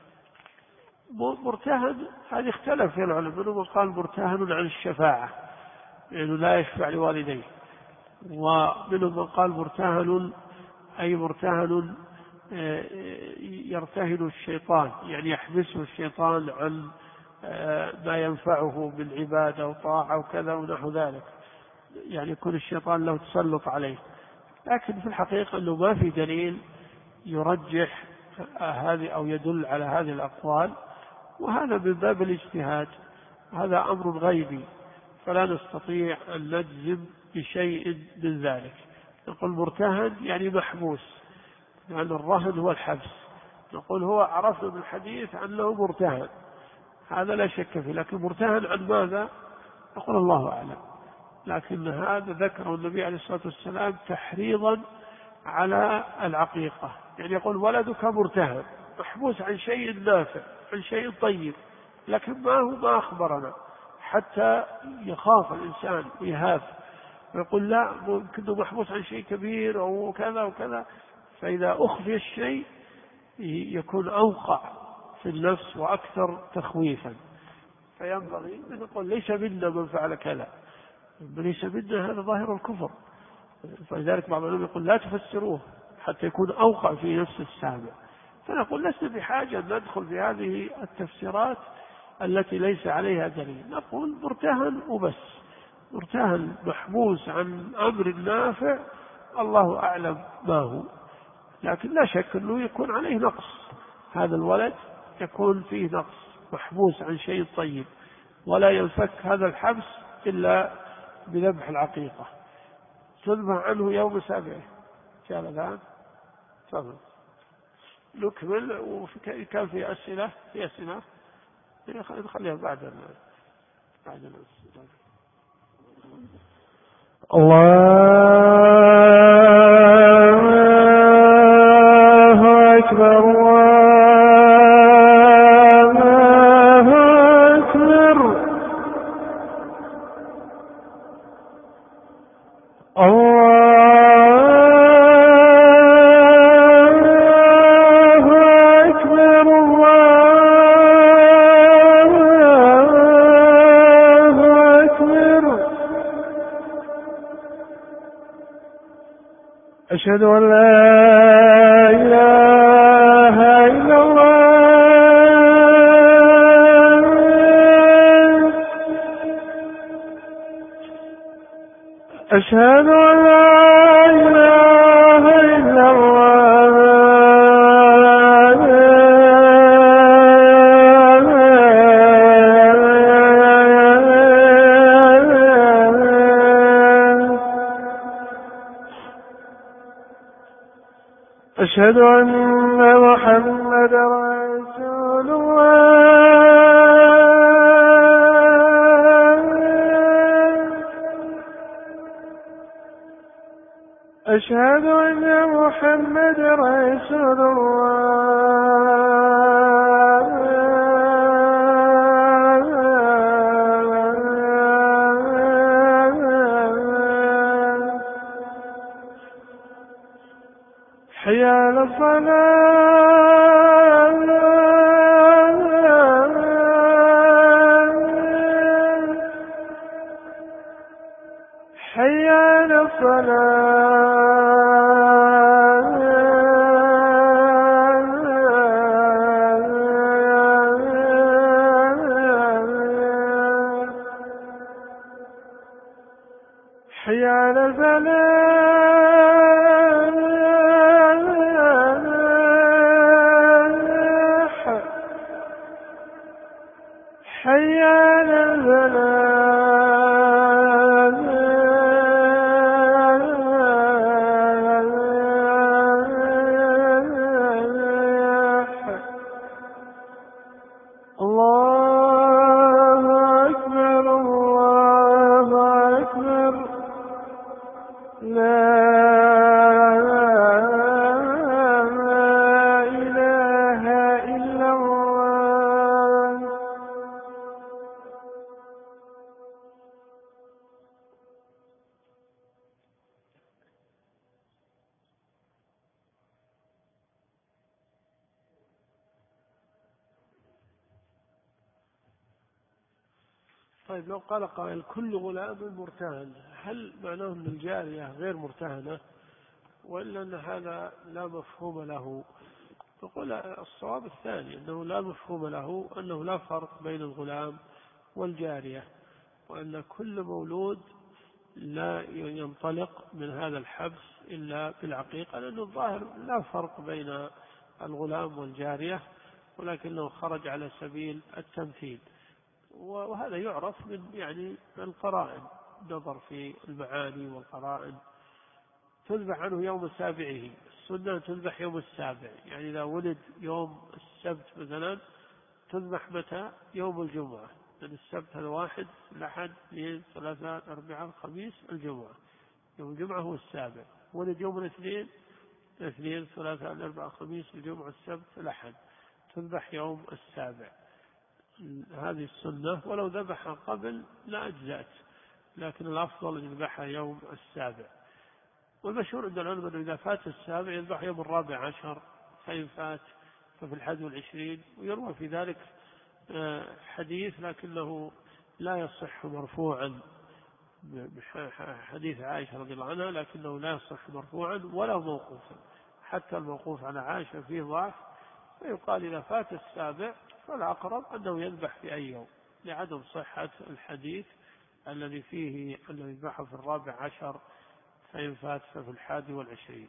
مرتهن هذه اختلف في العلماء، منهم قال مرتهن عن الشفاعة يعني لا يشفع لوالديه، ومنهم قال مرتهن أي مرتهن يرتهن الشيطان، يعني يحبسه الشيطان عن ما ينفعه بالعبادة وطاعة وكذا ونحو ذلك، يعني يكون الشيطان له تسلط عليه. لكن في الحقيقة أنه ما في دليل يرجح هذه أو يدل على هذه الأقوال، وهذا من باب الاجتهاد، هذا أمر غيبي فلا نستطيع أن نجزم بشيء من ذلك. نقول مرتهن يعني محبوس، لأن الرهن هو الحبس، نقول هو عرفنا من الحديث أنه مرتهن، هذا لا شك فيه، لكن مرتهن عن ماذا؟ نقول الله أعلم. لكن هذا ذكره النبي عليه الصلاة والسلام تحريضا على العقيقة، يعني يقول ولدك مرتهن محبوس عن شيء نافع عن شيء طيب، لكن ما أخبرنا حتى يخاف الإنسان ويهاف ويقول لا ممكن محبوس عن شيء كبير أو كذا وكذا، فإذا أخفي الشيء يكون أوقع في النفس وأكثر تخويفا. فينبغي أن نقول ليس منا من فعل كذا، ليس منا هذا ظاهر الكفر، فلذلك بعض العلماء يقول لا تفسروه حتى يكون أوقع في نفس السامع. فنقول لسنا بحاجة أن ندخل في هذه التفسيرات التي ليس عليها دليل، نقول مرتهن وبس، مرتهن محبوس عن أمر نافع الله أعلم ما هو، لكن لا شك أنه يكون عليه نقص، هذا الولد يكون فيه نقص محبوس عن شيء طيب، ولا ينفك هذا الحبس إلا بذبح العقيقة. تذبح عنه يوم 7 كان الآن. تفضل نكمل، وكان في أسئلة نخليها بعد الله أكبر الله أكبر الله أشهد أن لا إله إلا الله. أشهد أن لا إله إلا الله. أشهد أن محمد رسول الله. أشهد أن محمد رسول الله. حي على الصلاة. حي على الصلاة. حي على الفلاح. حي على الفلاح. الله أكبر الله أكبر. لا إله إلا الله. طيب لو قال قائل كل غلام مرتهن، هل معناه أن الجارية غير مرتهنة وإلا أن هذا لا مفهوم له؟ نقول الصواب الثاني، أنه لا مفهوم له، أنه لا فرق بين الغلام والجارية، وأن كل مولود لا ينطلق من هذا الحبس إلا بالعقيقة، لأن الظاهر لا فرق بين الغلام والجارية، ولكنه خرج على سبيل التمثيل. وهذا يعرف من يعني القرائن، نظر في المعاني والقرائن. تذبح عنه يوم سابعه، السنة تذبح يوم السابع، يعني إذا ولد يوم السبت مثلا تذبح متى؟ يوم الجمعة، لأن السبت هذا واحد، الأحد، اثنين، ثلاثة، أربعة، الخميس، الجمعة. يوم الجمعة هو السابع. ولد يوم الاثنين، الاثنين، ثلاثة، الأربعة، الخميس، الجمعة، السبت، الأحد، تذبح يوم السابع. هذه السنة، ولو ذبح قبل لا أجزأت، لكن الأفضل أن يذبحها يوم السابع. والمشهور عند العلماء أنه إذا فات السابع يذبح يوم 14، فإن فات ففي 21. ويروى في ذلك حديث لكنه لا يصح مرفوعا، حديث عائشة رضي الله عنها، لكنه لا يصح مرفوعا ولا موقوفا، حتى الموقوف على عائشة فيه ضعف. فيقال إذا فات السابع فالأقرب أنه يذبح في أي يوم، لعدم صحة الحديث الذي فيه أنه يذبح في 14، فإن فات ففي 21.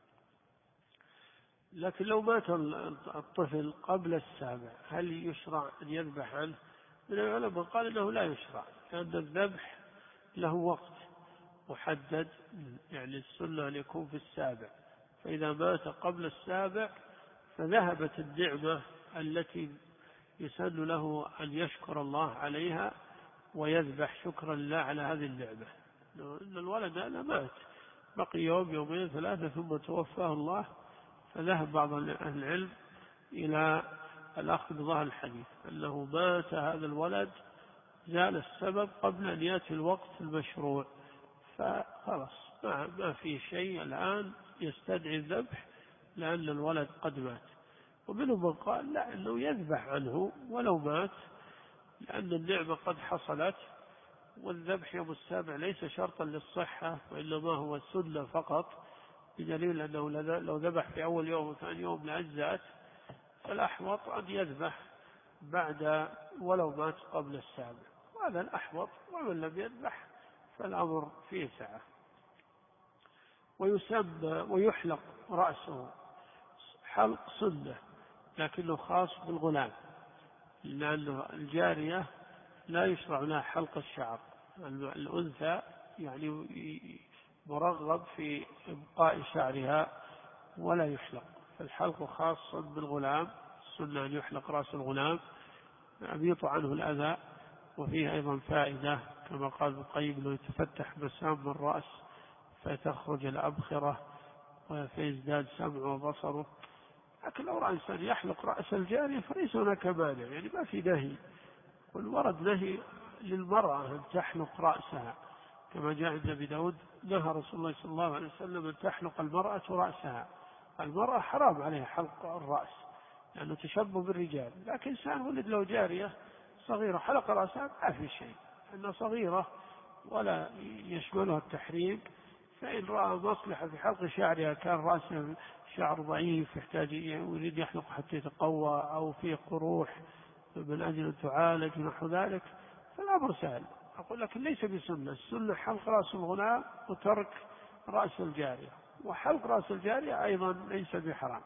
لكن لو مات الطفل قبل السابع هل يشرع أن يذبح عنه؟ من العلماء قال إنه لا يشرع، لأن الذبح له وقت محدد، يعني السنة أن يكون في السابع. فإذا مات قبل السابع فذهبت النعمة التي يسن له أن يشكر الله عليها ويذبح شكرا لله على هذه النعمة. إن الولد هذا مات، بقي يوم، يومين، ثلاثة، ثم توفاه الله، فذهب بعض أهل العلم إلى الأخذ بظاهر الحديث أنه مات هذا الولد، زال السبب قبل أن يأتي الوقت المشروع، فخلص ما في شيء الآن يستدعي الذبح لأن الولد قد مات. ومنهم من قال لا، أنه يذبح عنه ولو مات، لأن النعمة قد حصلت، والذبح يوم السابع ليس شرطا للصحة، وإنما هو سنة فقط بدليل أنه لو ذبح في أول يوم وثاني يوم لأجزأت، فالأحوط أن يذبح بعد ولو مات قبل السابع، وهذا الأحوط. ومن لم يذبح فالأمر فيه سعة. ويسمى ويحلق رأسه حلق سنة، لكنه خاص بالغلام، لأن الجارية لا يشرع لها حلق الشعر. الأنثى يعني مرغب في إبقاء شعرها ولا يحلق، فالحلق خاص بالغلام. السنة أن يحلق رأس الغلام يبيط عنه الأذى. وفيه أيضا فائدة كما قال ابن القيم أنه يتفتح مسام الرأس فتخرج الأبخرة فيزداد سمعه وبصره. لكن لو رأى إنسان يحلق رأس الجارية فليس هناك مانع، يعني ما في نهي. والورد نهي للمرأة أن تحلق رأسها، كما جاء عند أبي داود نهى رسول الله صلى الله عليه وسلم أن تحلق المرأة رأسها. المرأة حرام عليها حلق الرأس لأنه تشبه بالرجال. لكن إنسان ولد له جارية صغيرة حلق رأسها ما في شيء، أنها صغيرة ولا يشملها التحريم. فإن رأى مصلحة في حلق شعرها، كان رأسها شعر ضعيف يحتاج يريد يحلق حتى يتقوى أو فيه قروح من أجل أن تعالج ونحو ذلك، فالأمر سهل. أقول لكن ليس بسنة. السنة حلق رأس الغلام وترك رأس الجارية، وحلق رأس الجارية أيضا ليس بحرام.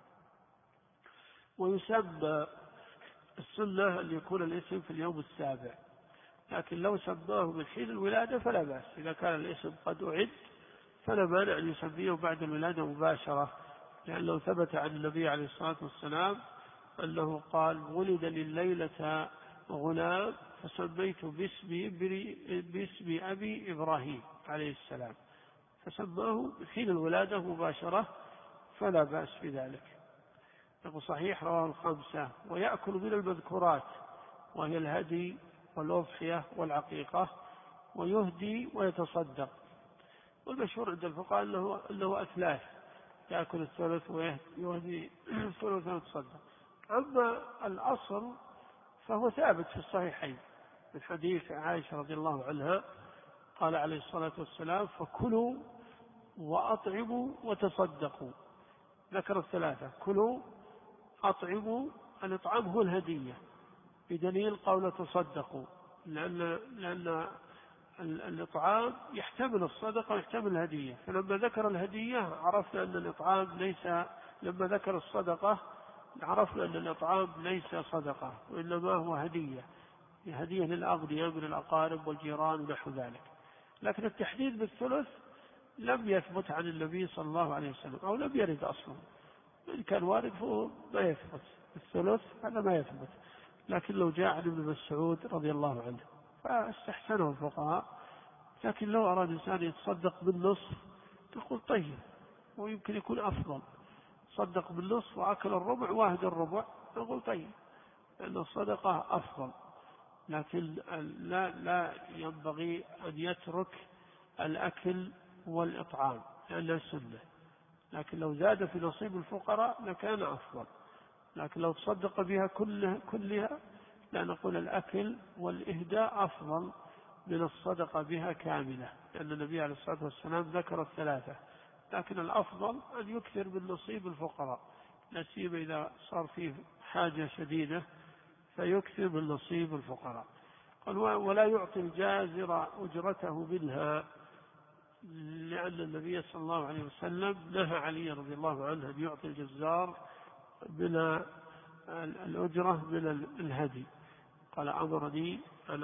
ويسمى السنة أن يكون الاسم في اليوم السابع، لكن لو سماه من حين الولادة فلا بأس. إذا كان الاسم قد أعد فلا مانع أن يسميه بعد الولادة مباشرة، لأنه ثبت عن النبي عليه الصلاة والسلام أنه قال: ولد لليلة غلام فسميت باسم أبي إبراهيم عليه السلام، فسماه من حين الولادة مباشرة فلا بأس بذلك. يقول صحيح رواه الخمسة. ويأكل من المذكورات وهي الهدي والأضحية والعقيقة، ويهدي ويتصدق. والمشهور عند الفقهاء أنه أثلاث، يأكل الثلث ويهدي الثلث ويتصدق. أما الأصل فهو ثابت في الصحيحين من حديث عائشة رضي الله عنها قال عليه الصلاة والسلام: فكلوا وأطعموا وتصدقوا. ذكر الثلاثة: كلوا، أطعموا، الإطعام هو الهدية، بدليل قول تصدقوا، لأن الإطعام يحتمل الصدقة ويحتمل الهدية. فلما ذكر الهدية عرفنا أن الإطعام ليس، لما ذكر الصدقة عرفنا أن الإطعام ليس صدقة وإنما هو هدية للأغنياء من الأقارب والجيران ونحو ذلك. لكن التحديد بالثلث لم يثبت عن النبي صلى الله عليه وسلم، أو لم يرد أصلا. إن كان وارد فهو ما يثبت، الثلث هذا ما يثبت. لكن لو جاء عن ابن مسعود رضي الله عنه فاستحسنه الفقهاء. لكن لو أراد إنسان يتصدق بالنصف تقول طيب، ويمكن يكون أفضل، صدق بالنصف وأكل الربع واهدى الربع، نقول طيب، لأن الصدقة أفضل. لكن لا ينبغي أن يترك الأكل والإطعام لأنها سنة. لكن لو زاد في نصيب الفقراء لكان أفضل. لكن لو تصدق بها كلها لا نقول الأكل والإهداء أفضل من الصدقة بها كاملة، لأن النبي عليه الصلاة والسلام ذكر الثلاثة. لكن الأفضل أن يكثر من نصيب الفقراء، لا سيما إذا صار فيه حاجة شديدة فيكثر من نصيب الفقراء. قال: ولا يعطي الجازر أجرته منها، لأن النبي صلى الله عليه وسلم نهى علي رضي الله عنه أن يعطي الجزار من الأجرة من الهدي. قال: أمرني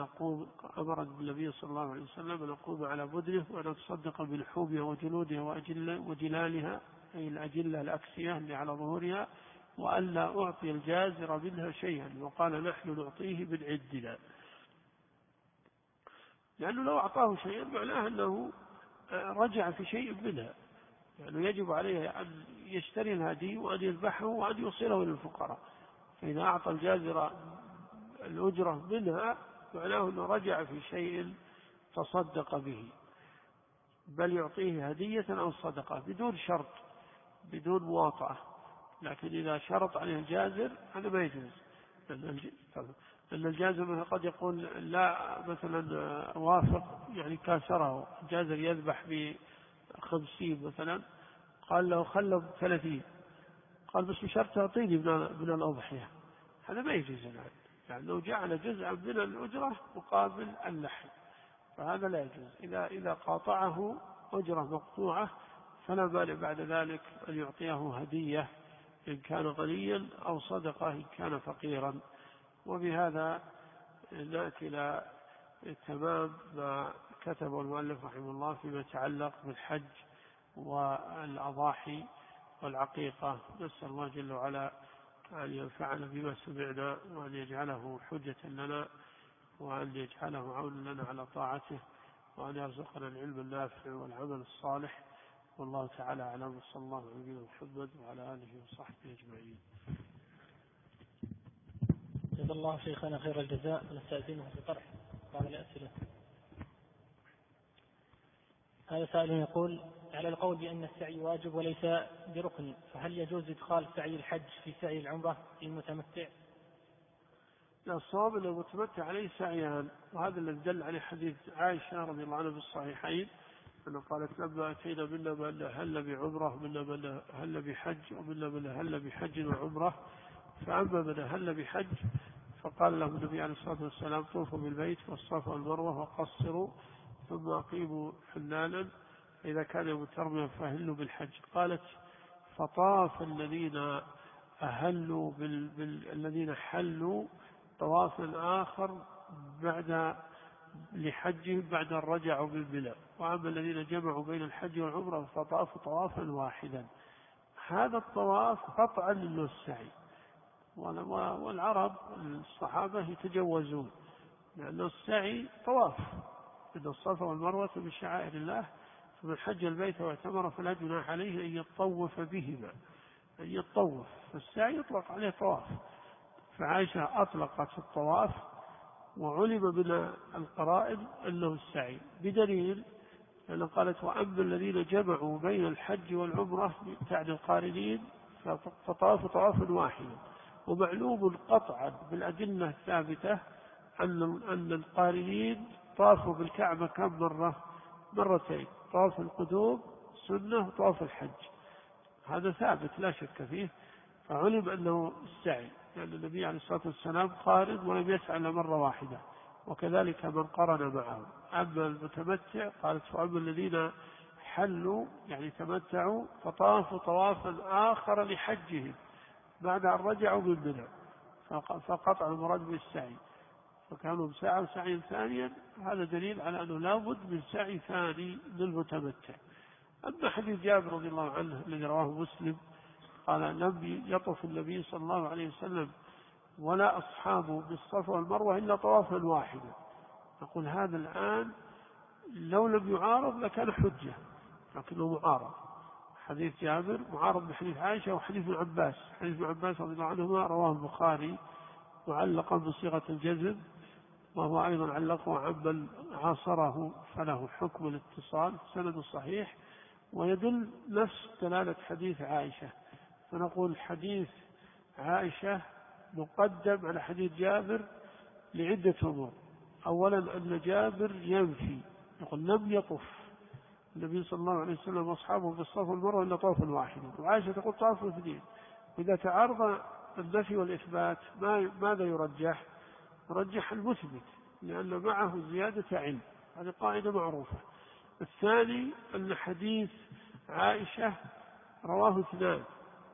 النبي صلى الله عليه وسلم أن أقوم على بدنه وأن أتصدق بلحومها وجلودها وجلالها، أي الأجلة الأكسية اللي على ظهورها، وأن لا أعطي الجازر منها شيئا. وقال: نحن نعطيه من عندنا، لأنه لو أعطاه شيئا معناه أنه رجع في شيء منها، يعني يجب عليه أن يشتري الهدي وأن يذبحه وأن يوصله للفقراء. فإذا أعطى الجازر الأجرة منها معناه أنه رجع في شيء تصدق به، بل يعطيه هدية أو صدقة بدون شرط، بدون مواطأة. لكن إذا شرط عليه الجازر هذا ما يجوز، لأن الجازر قد يقول لا، مثلا وافق يعني كاسره، الجازر يذبح ب50 مثلا، قال له خلوا 30، قال بس بشرط تعطيني من الأضحية. هذا ما يجوز الآن، يعني لو جعل جزءا من الأجرة مقابل اللحم فهذا لا يجوز. إذا قاطعه أجرة مقطوعة فلا مانع بعد ذلك أن يعطيه هدية إن كان غنيا أو صدقة إن كان فقيرا. وبهذا نأتي إلى تمام ما كتبه المؤلف رحمه الله فيما يتعلق بالحج والأضاحي والعقيقة. نسأل الله جل وعلا أن ينفعنا بما سمعنا وأن يجعله حجة لنا وأن يجعله عونا لنا على طاعته وأن يرزقنا العلم النافع والعمل الصالح. والله تعالى أعلم. صلى الله على نبينا محمد وعلى آله وصحبه أجمعين. جزا الله شيخنا خير الجزاء. نستأذنه في طرح بعض الأسئلة. هذا سائل يقول: على القول بأن السعي واجب وليس بركن، فهل يجوز إدخال سعي الحج في سعي العمرة للمتمتع؟ الصواب أن المتمتع عليه سعيان، وهذا الذي دل عليه حديث عائشة رضي الله عنها في الصحيحين أنه قالت: لما أتينا منا من هل بعمرة ومنا من هل بحج ومنا من هل بحج وعمرة، فأما من هل بحج فقال له النبي عليه الصلاة والسلام: طوفوا بالبيت والصفا والمروة وقصروا ثم أقيموا حلالا، فإذا كان يوم التروية فأهلوا بالحج. قالت: فطاف الذين أهلوا الذين حلوا طوافا آخر بعد لحجهم بعد أن رجعوا من منى، وأما الذين جمعوا بين الحج والعمرة فطافوا طوافا واحدا. هذا الطواف قطعا له السعي، والعرب الصحابة يتجوزون، لأن السعي طواف إن الصفا والمروة من شعائر الله، فمن حج البيت واعتمر فلا جناح عليه أن يطوف بهما، أن يطوف، فالسعي يطلق عليه طواف. فعائشة أطلقت الطواف وعلم من القرائن أنه السعي، بدليل أن قالت: وأما الذين جمعوا بين الحج والعمرة تعني القارنين فطافوا طوافا واحدا. ومعلوم قطعا بالأدلة الثابتة أن القارنين طافوا بالكعبة كم مرة؟ مرتين، طواف القدوم سنة وطواف الحج، هذا ثابت لا شك فيه. فعلم أنه السعي، لأن النبي عليه الصلاة والسلام قارن ولم يسعى إلا مرة واحدة، وكذلك من قرن معه. أما المتمتع قالت: فأما الذين حلوا يعني تمتعوا فطافوا طوافا آخر لحجهم بعد أن رجعوا من منى، فقطع المراد بالسعي، فكانوا سعوا سعيا ثانيا. هذا دليل على أنه لا بد من سعي ثاني للمتمتع. أما حديث جابر رضي الله عنه الذي رواه مسلم قال: لم يطف النبي صلى الله عليه وسلم ولا أصحابه بالصفا والمروة إلا طوافا واحدا. نقول هذا الآن لو لم يعارض لكان حجة، لكنه معارض. حديث جابر معارض بحديث عائشة وحديث ابن عباس. حديث ابن عباس رضي الله عنهما رواه البخاري معلقا بصيغة الجزم، وهو أيضا علقه عمن عاصره فله حكم الاتصال، سند صحيح ويدل نفس دلالة حديث عائشة. فنقول حديث عائشة مقدم على حديث جابر لعدة أمور. أولا أن جابر ينفي، يقول: لم يطف النبي صلى الله عليه وسلم واصحابه بالصفا والمروة إلا طوفا واحدا، وعائشة تقول طواف اثنين. وإذا تعارض النفي والإثبات ماذا يرجح؟ يرجح المثبت، لأن معه زيادة علم، هذه قاعدة معروفة. الثاني أن حديث عائشة رواه اثنان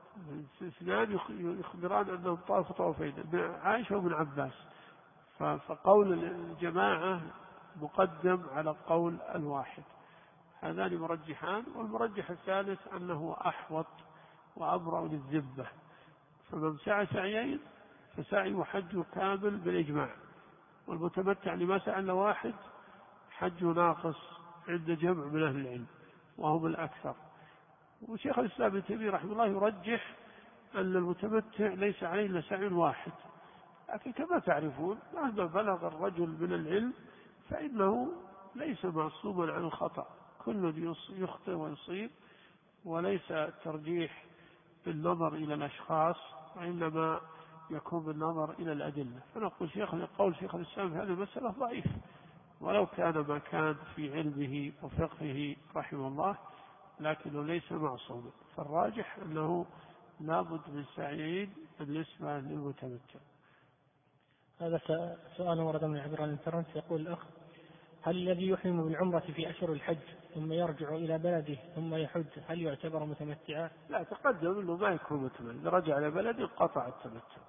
يخبران أنهم طافوا طوفين، عائشة وابن عباس، فقول الجماعة مقدم على قول الواحد. هذان مرجحان. والمرجح الثالث أنه أحوط وأبرأ للذمة، فمن سعى سعيين فسعي حج كامل بالإجماع، والمتمتع لما سعى إلا واحد حج ناقص عند جمع من أهل العلم وهم الأكثر. وشيخ الإسلام ابن تيمية رحمه الله يرجح أن المتمتع ليس عليه إلا سعي واحد، لكن كما تعرفون مهما بلغ الرجل من العلم فإنه ليس معصوما عن الخطأ، كل يخطئ ويصيب، وليس الترجيح بالنظر إلى الأشخاص وإنما يكون بالنظر إلى الأدلة. فنقول قول شيخ الإسلام في هذه المسألة ضعيف، ولو كان ما كان في علمه وفقهه رحمه الله، لكنه ليس معصوما، فالراجح أنه لابد من سعيين بالنسبة للمتمتع. هذا سؤال ورد من عبر الانترنت. يقول الأخ: هل الذي يحرم بالعمرة في أشهر الحج ثم يرجع إلى بلده ثم يحج هل يعتبر متمتعا؟ لا، تقدم أنه ما يكون متمتع، إذا رجع إلى بلده قطع التمتع.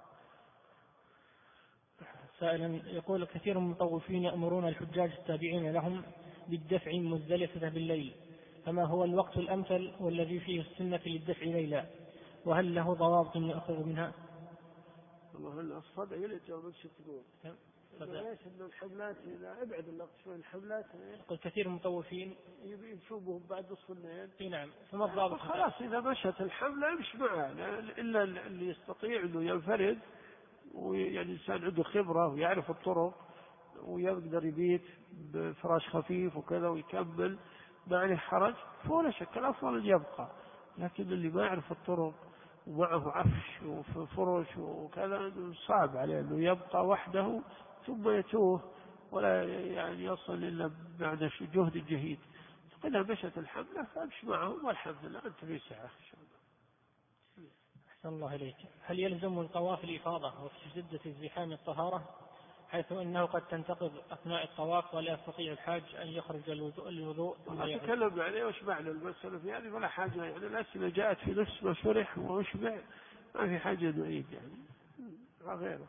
سائلا يقول: كثير من المطوفين يأمرون الحجاج التابعين لهم بالدفع من مزدلفة بالليل، فما هو الوقت الأمثل والذي فيه السنة للدفع ليلا؟ وهل له ضوابط يأخذ منها؟ والله الصدع يلجأ وش تقول؟ ليش إنه الحملات إذا أبعد اللقط شوي الحملات يقول كثير من المطوفين يشوفهم بعد نصف الليل. نعم، فما الضابط؟ خلاص إذا مشت الحملة يمشي معها، إلا اللي يستطيع إنه ينفرد، ويعني الإنسان عنده خبرة ويعرف الطرق ويقدر يبيت بفراش خفيف وكذا ويكمل ما عليه حرج، فولا شك الأفضل أن يبقى. لكن اللي ما يعرف الطرق ومعه عفش وفرش وكذا صعب عليه أنه يبقى وحده ثم يتوه ولا يعني يصل إلا بعد جهد جهيد. فإذا مشت الحملة فأمشي معهم والحمد لله أنت في ساعة إن شاء الله. أحسن الله إليك. هل يلزم الطواف الإفاضة وفي شدة الزحام الطهارة، حيث أنه قد تنتقض أثناء الطواف ولا يستطيع الحاج أن يخرج الوضوء؟ تكلمنا عليه وشبعنا المسألة في هذه ولا حاجة، يعني الأسئلة جاءت في نفس ما شرح وشبع، ما في حاجة نعيد يعني غيره.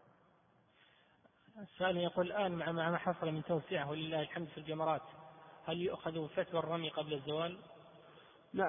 السائل يقول: الآن مع ما حصل من توسعة ولله الحمد في الجمرات، هل يؤخذ فتوى الرمي قبل الزوال؟ لا،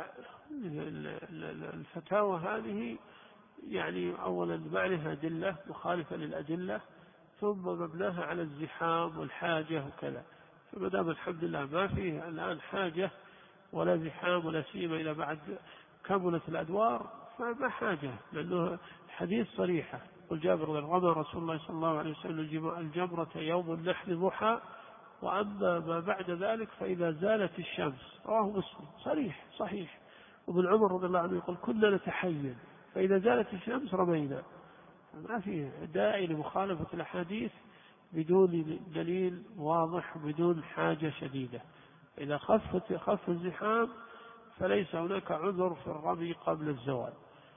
الفتاوى هذه يعني أولا ما عليها أدلة مخالفة للأدلة، ثم مبناها على الزحام والحاجة وكذا. فما دام الحمد لله ما فيه الآن حاجة ولا زحام ولا سيما إلى بعد كملت الأدوار فما حاجة، لأنه الحديث صريحة. والجابر رضي رسول الله صلى الله عليه وسلم الجمرة يوم النحر ضحى، وأما ما بعد ذلك فإذا زالت الشمس. رواه مسلم صحيح. وابن عمر رضي الله عنه يقول: كنا نتحين فإذا زالت الشمس رمينا. ما في داعي لمخالفة الأحاديث بدون دليل واضح بدون حاجة شديدة. إذا خف الزحام فليس هناك عذر في الرمي قبل الزوال.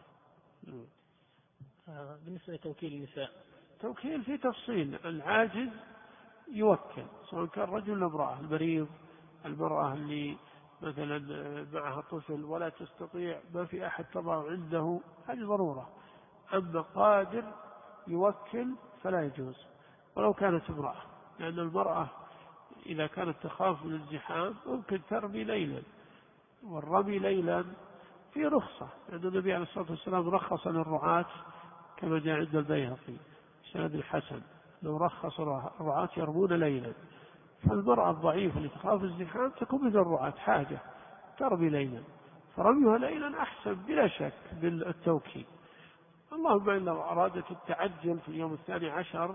بالنسبة لتوكيل النساء، توكيل في تفصيل. العاجز يوكل سواء كان رجل أو امرأة، المريض، المرأة اللي مثلا معها طفل ولا تستطيع ما في أحد طبعا عنده، هذه ضرورة. أما قادر يوكل فلا يجوز ولو كانت امرأة، لأن المرأة إذا كانت تخاف من الزحام ممكن ترمي ليلا، والرمي ليلا في رخصة، لأن النبي عليه الصلاة والسلام رخص للرعاة كما جاء عند البيهقي سند الحسن، لو رخص الرعاة يرمون ليلا. فالمرأة الضعيفة اللي تخاف الزحام تكون مثل الرعاة حاجة ترمي ليلا، فرميها ليلا أحسن بلا شك بالتوكيل. اللهم إن لو أرادت التعجل في اليوم 12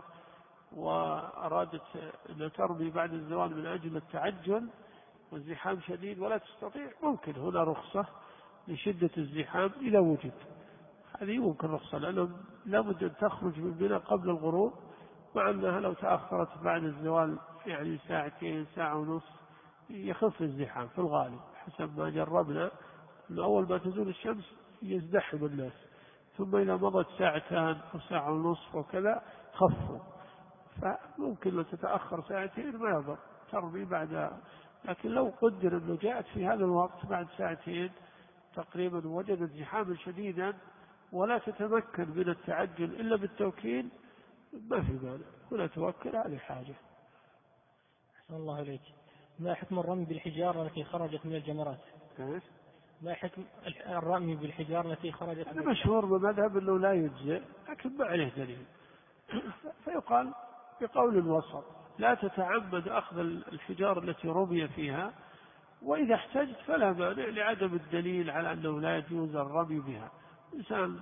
وأرادت أن ترمي بعد الزوال من أجل التعجل والزحام شديد ولا تستطيع، ممكن هنا رخصة لشدة الزحام إذا وجد، هذه ممكن رخصة، لأنه لابد أن تخرج من بنا قبل الغروب، مع أنها لو تأخرت بعد الزوال يعني ساعتين ساعة ونصف يخف الزحام في الغالب حسب ما جربنا، أنه أول ما تزول الشمس يزدحم الناس، ثم إذا مضت ساعتان أو ساعة ونصف وكذا خفوا. فممكن لو تتأخر ساعتين ما يضر ترمي بعد، لكن لو قدر أنه جاءت في هذا الوقت بعد ساعتين تقريبا وجدت زحاما شديدا ولا تتمكن من التعجل إلا بالتوكيل ما في مانع، ولا توكل هذه حاجة. أحسن الله إليك. ما حكم الرمي بالحجارة التي خرجت من الجمرات؟ ما حكم الرمي بالحجارة التي خرجت من مشهور بمذهب أنه لا يجزئ، لكن ما عليه دليل، فيقال بقول الوسط لا تتعمد أخذ الحجار التي رمي فيها، وإذا احتجت فلا مانع لعدم الدليل على أنه لا يجوز الرمي بها. إنسان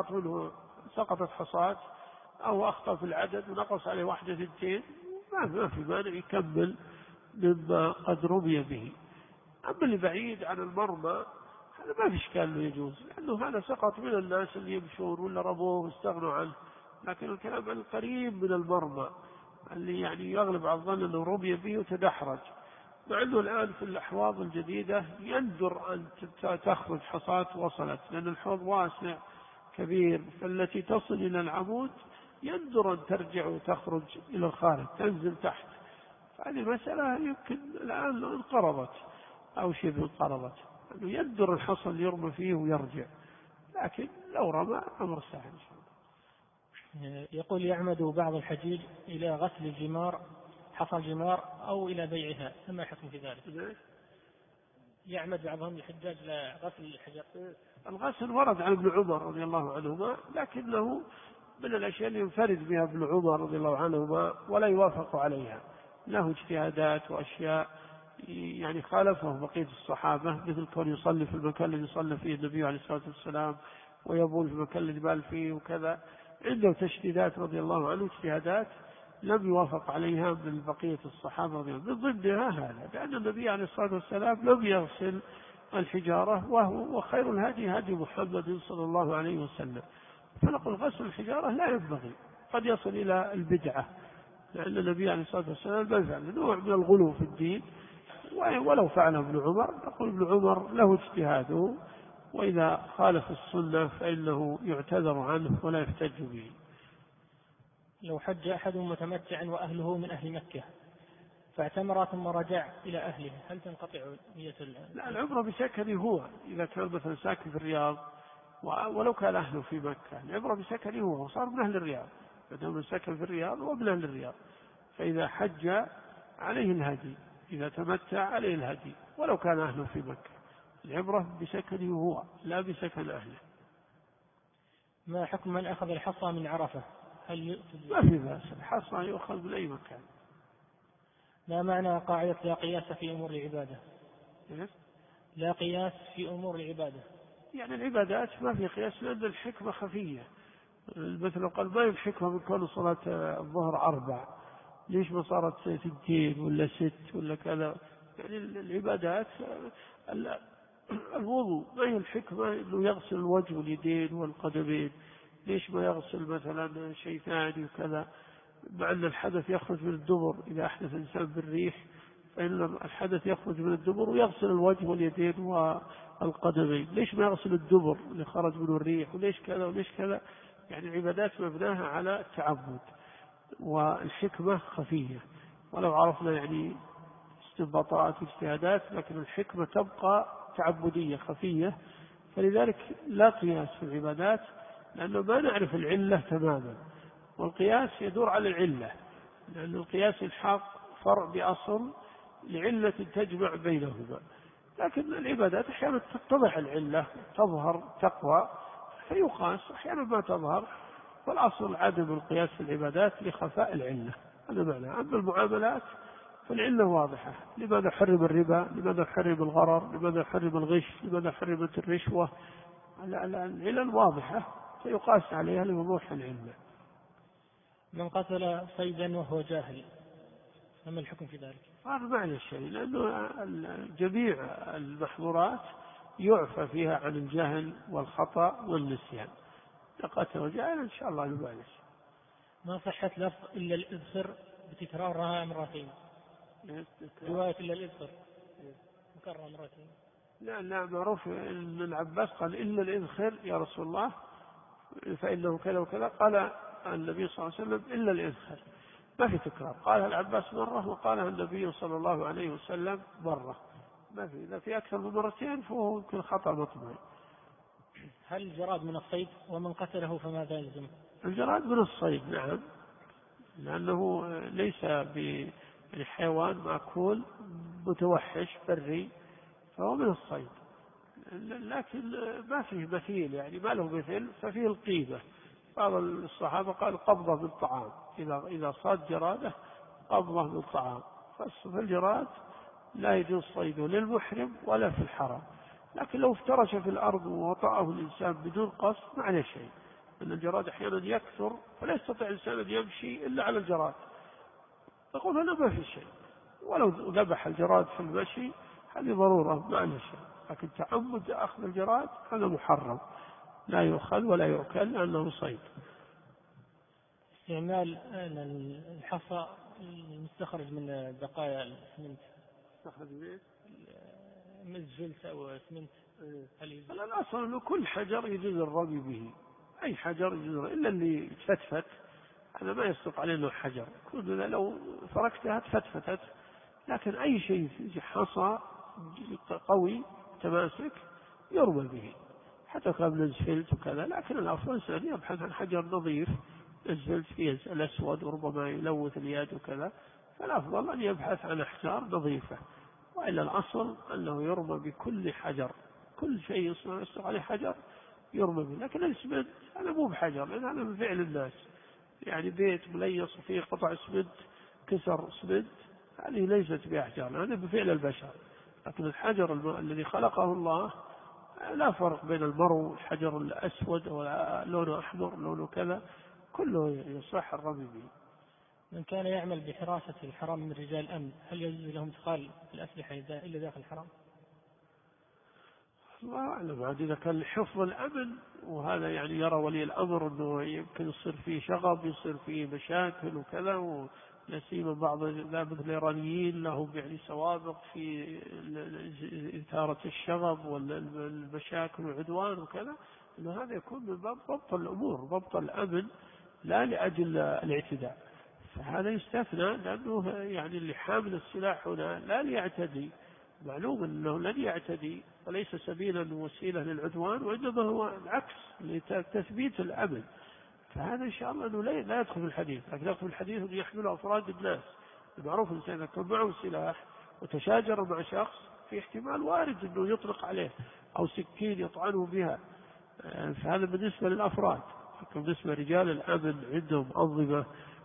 سقطت حصاة أو أخطأ في العدد ونقص عليه 1 2 ما في مانع يكمل مما قد رمي به. أما اللي بعيد عن المرمى هذا ما في إشكال أنه يجوز، لأنه هذا سقط من الناس اللي يمشون ولا رموه واستغنوا عنه، لكن الكلام عن القريب من المرمى اللي يعني يغلب على الظن أنه رمي به وتدحرج مع أنه الآن في الأحواض الجديدة يندر أن تخرج حصاة وصلت، لأن الحوض واسع كبير، فالتي تصل إلى العمود يندر أن ترجع وتخرج إلى الخارج تنزل تحت. هذه مسألة يمكن الآن انقرضت أو شبه انقرضت، أنه يندر الحصى اللي يرمى فيه ويرجع، لكن لو رمى أمر سهل إن شاء الله. يقول يعمد بعض الحجيج إلى غسل الجمار، حصى الجمار، أو إلى بيعها، فما حكم في ذلك؟ يعمد بعضهم الحجاج لغسل الحجر. الغسل ورد عن ابن عمر رضي الله عنهما، لكنه من الأشياء اللي ينفرد بها ابن عمر رضي الله عنهما ولا يوافق عليها، له اجتهادات وأشياء يعني خالفه بقية الصحابة، مثل كون يصلي في المكان الذي صلى فيه النبي عليه الصلاة والسلام ويبول في المكان الذي بال فيه وكذا، عنده تشديدات رضي الله عنه، اجتهادات لم يوافق عليها من بقية الصحابة رضي الله عنهم. من ضمنها هذا، لأن النبي عليه الصلاة والسلام لم يغسل الحجارة، وخير الهدي هدي محمد صلى الله عليه وسلم، فنقول غسل الحجارة لا ينبغي، قد يصل إلى البدعة، لأن النبي عليه الصلاة والسلام ما فعل، نوع من الغلو في الدين، ولو فعله ابن عمر نقول ابن عمر له اجتهاده، وإذا خالف السنة فإنه يعتذر عنه ولا يحتج به. لو حج أحد متمتع وأهله من أهل مكة فاعتمر ثم رجع إلى أهله، هل تنقطع نية؟ لا، العمرة بسكنه هو، إذا كان مثلا ساكن في الرياض ولو كان أهله في مكة، العمرة بسكنه هو وصار من أهل الرياض، فدام سكن في الرياض ومن أهل الرياض، فإذا حج عليه الهدي، إذا تمتع عليه الهدي ولو كان أهله في مكة، العبرة بسكنه هو لا بسكن أهله. ما حكم من أخذ الحصى من عرفة؟ هل ما في بأس، الحصى يؤخذ من أي مكان. ما معنى قاعدة لا قياس في أمور العبادة؟ لا قياس في أمور العبادة، يعني العبادات ما في قياس، لأن الحكمة خفية، مثل قال ما الحكمة من كون صلاة الظهر 4، ليش ما صارت 2 ولا 6 ولا كذا؟ يعني العبادات الوضوء ما هي الحكمة انه يغسل الوجه واليدين والقدمين، ليش ما يغسل مثلا شيء ثاني وكذا، مع ان الحدث يخرج من الدبر، اذا احدث انسان بالريح فان الحدث يخرج من الدبر ويغسل الوجه واليدين والقدمين، ليش ما يغسل الدبر اللي خرج منه الريح، وليش كذا وليش كذا؟ يعني العبادات مبناها على التعبد، والحكمة خفية، ولو عرفنا يعني استنباطات واجتهادات، لكن الحكمة تبقى تعبدية خفية، فلذلك لا قياس في العبادات، لأنه ما نعرف العلة تماما، والقياس يدور على العلة، لأن القياس الحق فرع بأصل لعلة تجمع بينهما، لكن العبادات أحيانا تتضح العلة، تظهر تقوى فيقاس، أحيانا ما تظهر، والأصل عدم القياس في العبادات لخفاء العلة، هذا معنى. أما المعاملات فالعلة واضحة، لماذا حرم الربا، لماذا حرم الغرر، لماذا حرم الغش، لماذا حرمت الرشوة، العلل واضحة فيقاس عليها لوضوح العلة. من قتل صيدا وهو جاهل فما الحكم في ذلك؟ هذا معنى الشيء، لأنه جميع المحظورات يعفى فيها عن الجهل والخطأ والنسيان، لقتل جاهل إن شاء الله يبالغ. ما صحت لفظ إلا الإذخر بتكرارها مرتين، رواية إلا الإذخر مكررة مرتين. لا معروف ان العباس قال الا الاذخر يا رسول الله فانه كذا وكذا، قال النبي صلى الله عليه وسلم الا الاذخر، ما في تكرار، قالها العباس مره وقالها النبي صلى الله عليه وسلم مره، ما في، اذا في اكثر من مرتين فهو يمكن خطا مطبوع. هل الجراد من الصيد ومن قتله فماذا يلزم؟ الجراد من الصيد نعم، لانه ليس بحيوان مأكول متوحش بري، فهو من الصيد، لكن ما فيه مثيل، يعني ما له مثل، ففيه القيمة. بعض الصحابة قال قبضة بالطعام، إذا صاد جرادة قبضة بالطعام، فالجراد لا يجوز صيده للمحرم ولا في الحرم، لكن لو افترش في الأرض ووطأه الإنسان بدون قصد ما عليه شيء، لأن الجراد أحيانا يكثر فلا يستطيع الإنسان أن يمشي إلا على الجراد، تقول هنا ما في شيء، ولو ذبح الجراد في المشي هذه ضرورة ما عليه شيء، لكن تعمد أخذ الجراد هذا محرم، لا يؤخذ ولا يؤكل لأنه صيد. استعمال الحصى المستخرج من بقايا الإسمنت يستخرج منين؟ الزلت أو اسمنت. الأصل أنه كل حجر يجوز الرمي به، أي حجر يجوز إلا اللي تفتفت هذا ما يصدق عليه أنه حجر، كلنا لو فركتها تفتفتت، لكن أي شيء في حصى قوي تماسك يرمى به حتى قبل الزفلت وكذا. لكن الأفضل الإنسان يبحث عن حجر نظيف، الزفلت فيه الأسود وربما يلوث اليد وكذا، فالأفضل أن يبحث عن أحجار نظيفة. وإلا الأصل أنه يرمى بكل حجر، كل شيء يصدق عليه حجر يرمى به. لكن الإسمنت هذا مو بحجر، لأن هذا من فعل الناس، يعني بيت مليص فيه قطع اسمنت كسر اسمنت هذه ليست بأحجار، هذا بفعل البشر. لكن الحجر الذي خلقه الله لا فرق بين المرو، الحجر الأسود ولونه أحمر لونه كذا، كله يصح الرمي به. من كان يعمل بحراسة الحرم من رجال الأمن هل يجوز لهم إدخال الأسلحة إلا داخل الحرم؟ الله أعلم، عاد إذا كان لحفظ الأمن، وهذا يعني يرى ولي الأمر أنه يمكن يصير فيه شغب، يصير فيه مشاكل وكذا، ونسيم بعض مثل الإيرانيين لهم يعني سوابق في إثارة الشغب والمشاكل والعدوان وكذا، أنه هذا يكون من باب ضبط الأمور، ضبط الأمن لا لأجل الاعتداء، فهذا يستثنى، لأنه يعني اللي حامل السلاح هنا لا ليعتدي، معلوم أنه لن يعتدي وليس سبيلا وسيلة للعدوان، وإنما هو العكس لتثبيت الأمن، فهذا إن شاء الله أنه لا يدخل في الحديث. لكن يدخل في الحديث أنه يحمل أفراد الناس، المعروف الإنسان إذا كان معه سلاح وتشاجر مع شخص في احتمال وارد أنه يطلق عليه أو سكين يطعنه بها، فهذا بالنسبة للأفراد. لكن بالنسبة لرجال الأمن عندهم أنظمة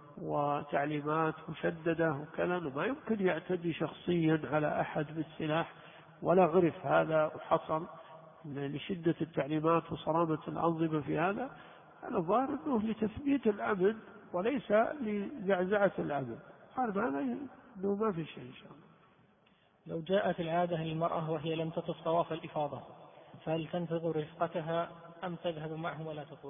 وتعليمات مشددة وكذا، ما يمكن يعتدي شخصيا على أحد بالسلاح، ولا عرف هذا وحصل لشدة التعليمات وصرامة الأنظمة في هذا الظاهر أنه لتثبيت الأمن وليس لزعزعة الأمن، هذا أنه ما في شيء إن شاء الله. لو جاءت العادة للمرأة وهي لم تطف طواف الإفاضة فهل تنتظر رفقتها أم تذهب معهم ولا تطوف؟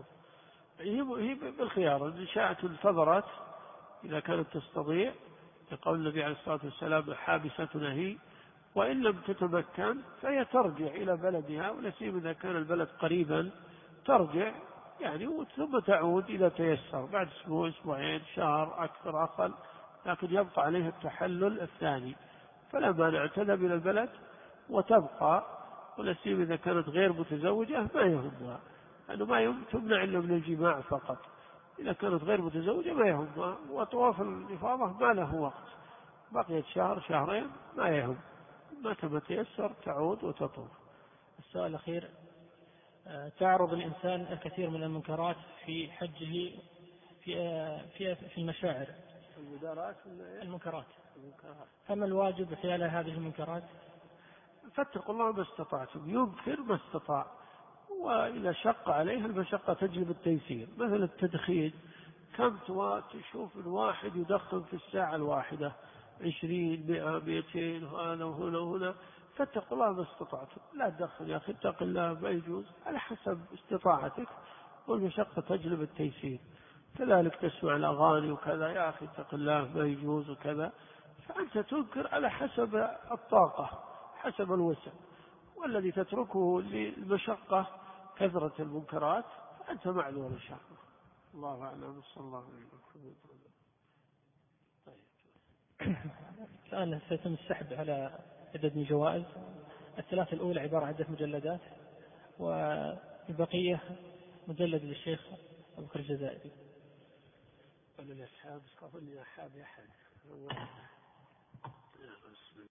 هي بالخيار، إن شاءت انتظرت إذا كانت تستطيع، لقول النبي عليه الصلاة والسلام حابستنا هي، وإن لم تتمكن فهي ترجع إلى بلدها، ولسيما إذا كان البلد قريبا ترجع يعني، ثم تعود إذا تيسر بعد أسبوع أسبوعين شهر أكثر أقل، لكن يبقى عليها التحلل الثاني، فلا مانع تذهب إلى البلد وتبقى، ولسيما إذا كانت غير متزوجة ما يهمها، لأنه ما تمنع إلا من الجماع فقط، إذا كانت غير متزوجة ما يهمها، وطواف الإفاضة ما له وقت، بقيت شهر شهرين ما يهم، متى تيسر تعود وتطوف. السؤال الأخير، تعرض الإنسان الكثير من المنكرات في حجه في المشاعر، المنكرات، فما الواجب في هذه المنكرات؟ فاتقوا الله ما استطعتم، ينكر ما استطاع، وإذا شق عليه المشقة تجلب التيسير. مثل التدخين، كم تشوف الواحد يدخن في الساعة الواحدة 20 100 200 هنا وهنا وهنا، فاتقوا الله ما استطعتم، لا تدخن يا أخي اتق الله، ما يجوز، على حسب استطاعتك، والمشقة تجلب التيسير. كذلك تسمع الأغاني وكذا، يا أخي اتق الله ما يجوز وكذا، فأنت تنكر على حسب الطاقة حسب الوسع، والذي تتركه للمشقة كثرة المنكرات فأنت معذور إن شاء الله. الله أعلم، صلى الله عليه وسلم. الآن سيتم السحب على عدد من جوائز، الثلاثة الأولى عبارة عن 10 مجلدات، والبقية مجلد للشيخ أبو بكر الجزائري. وللأصحاب قبل أحد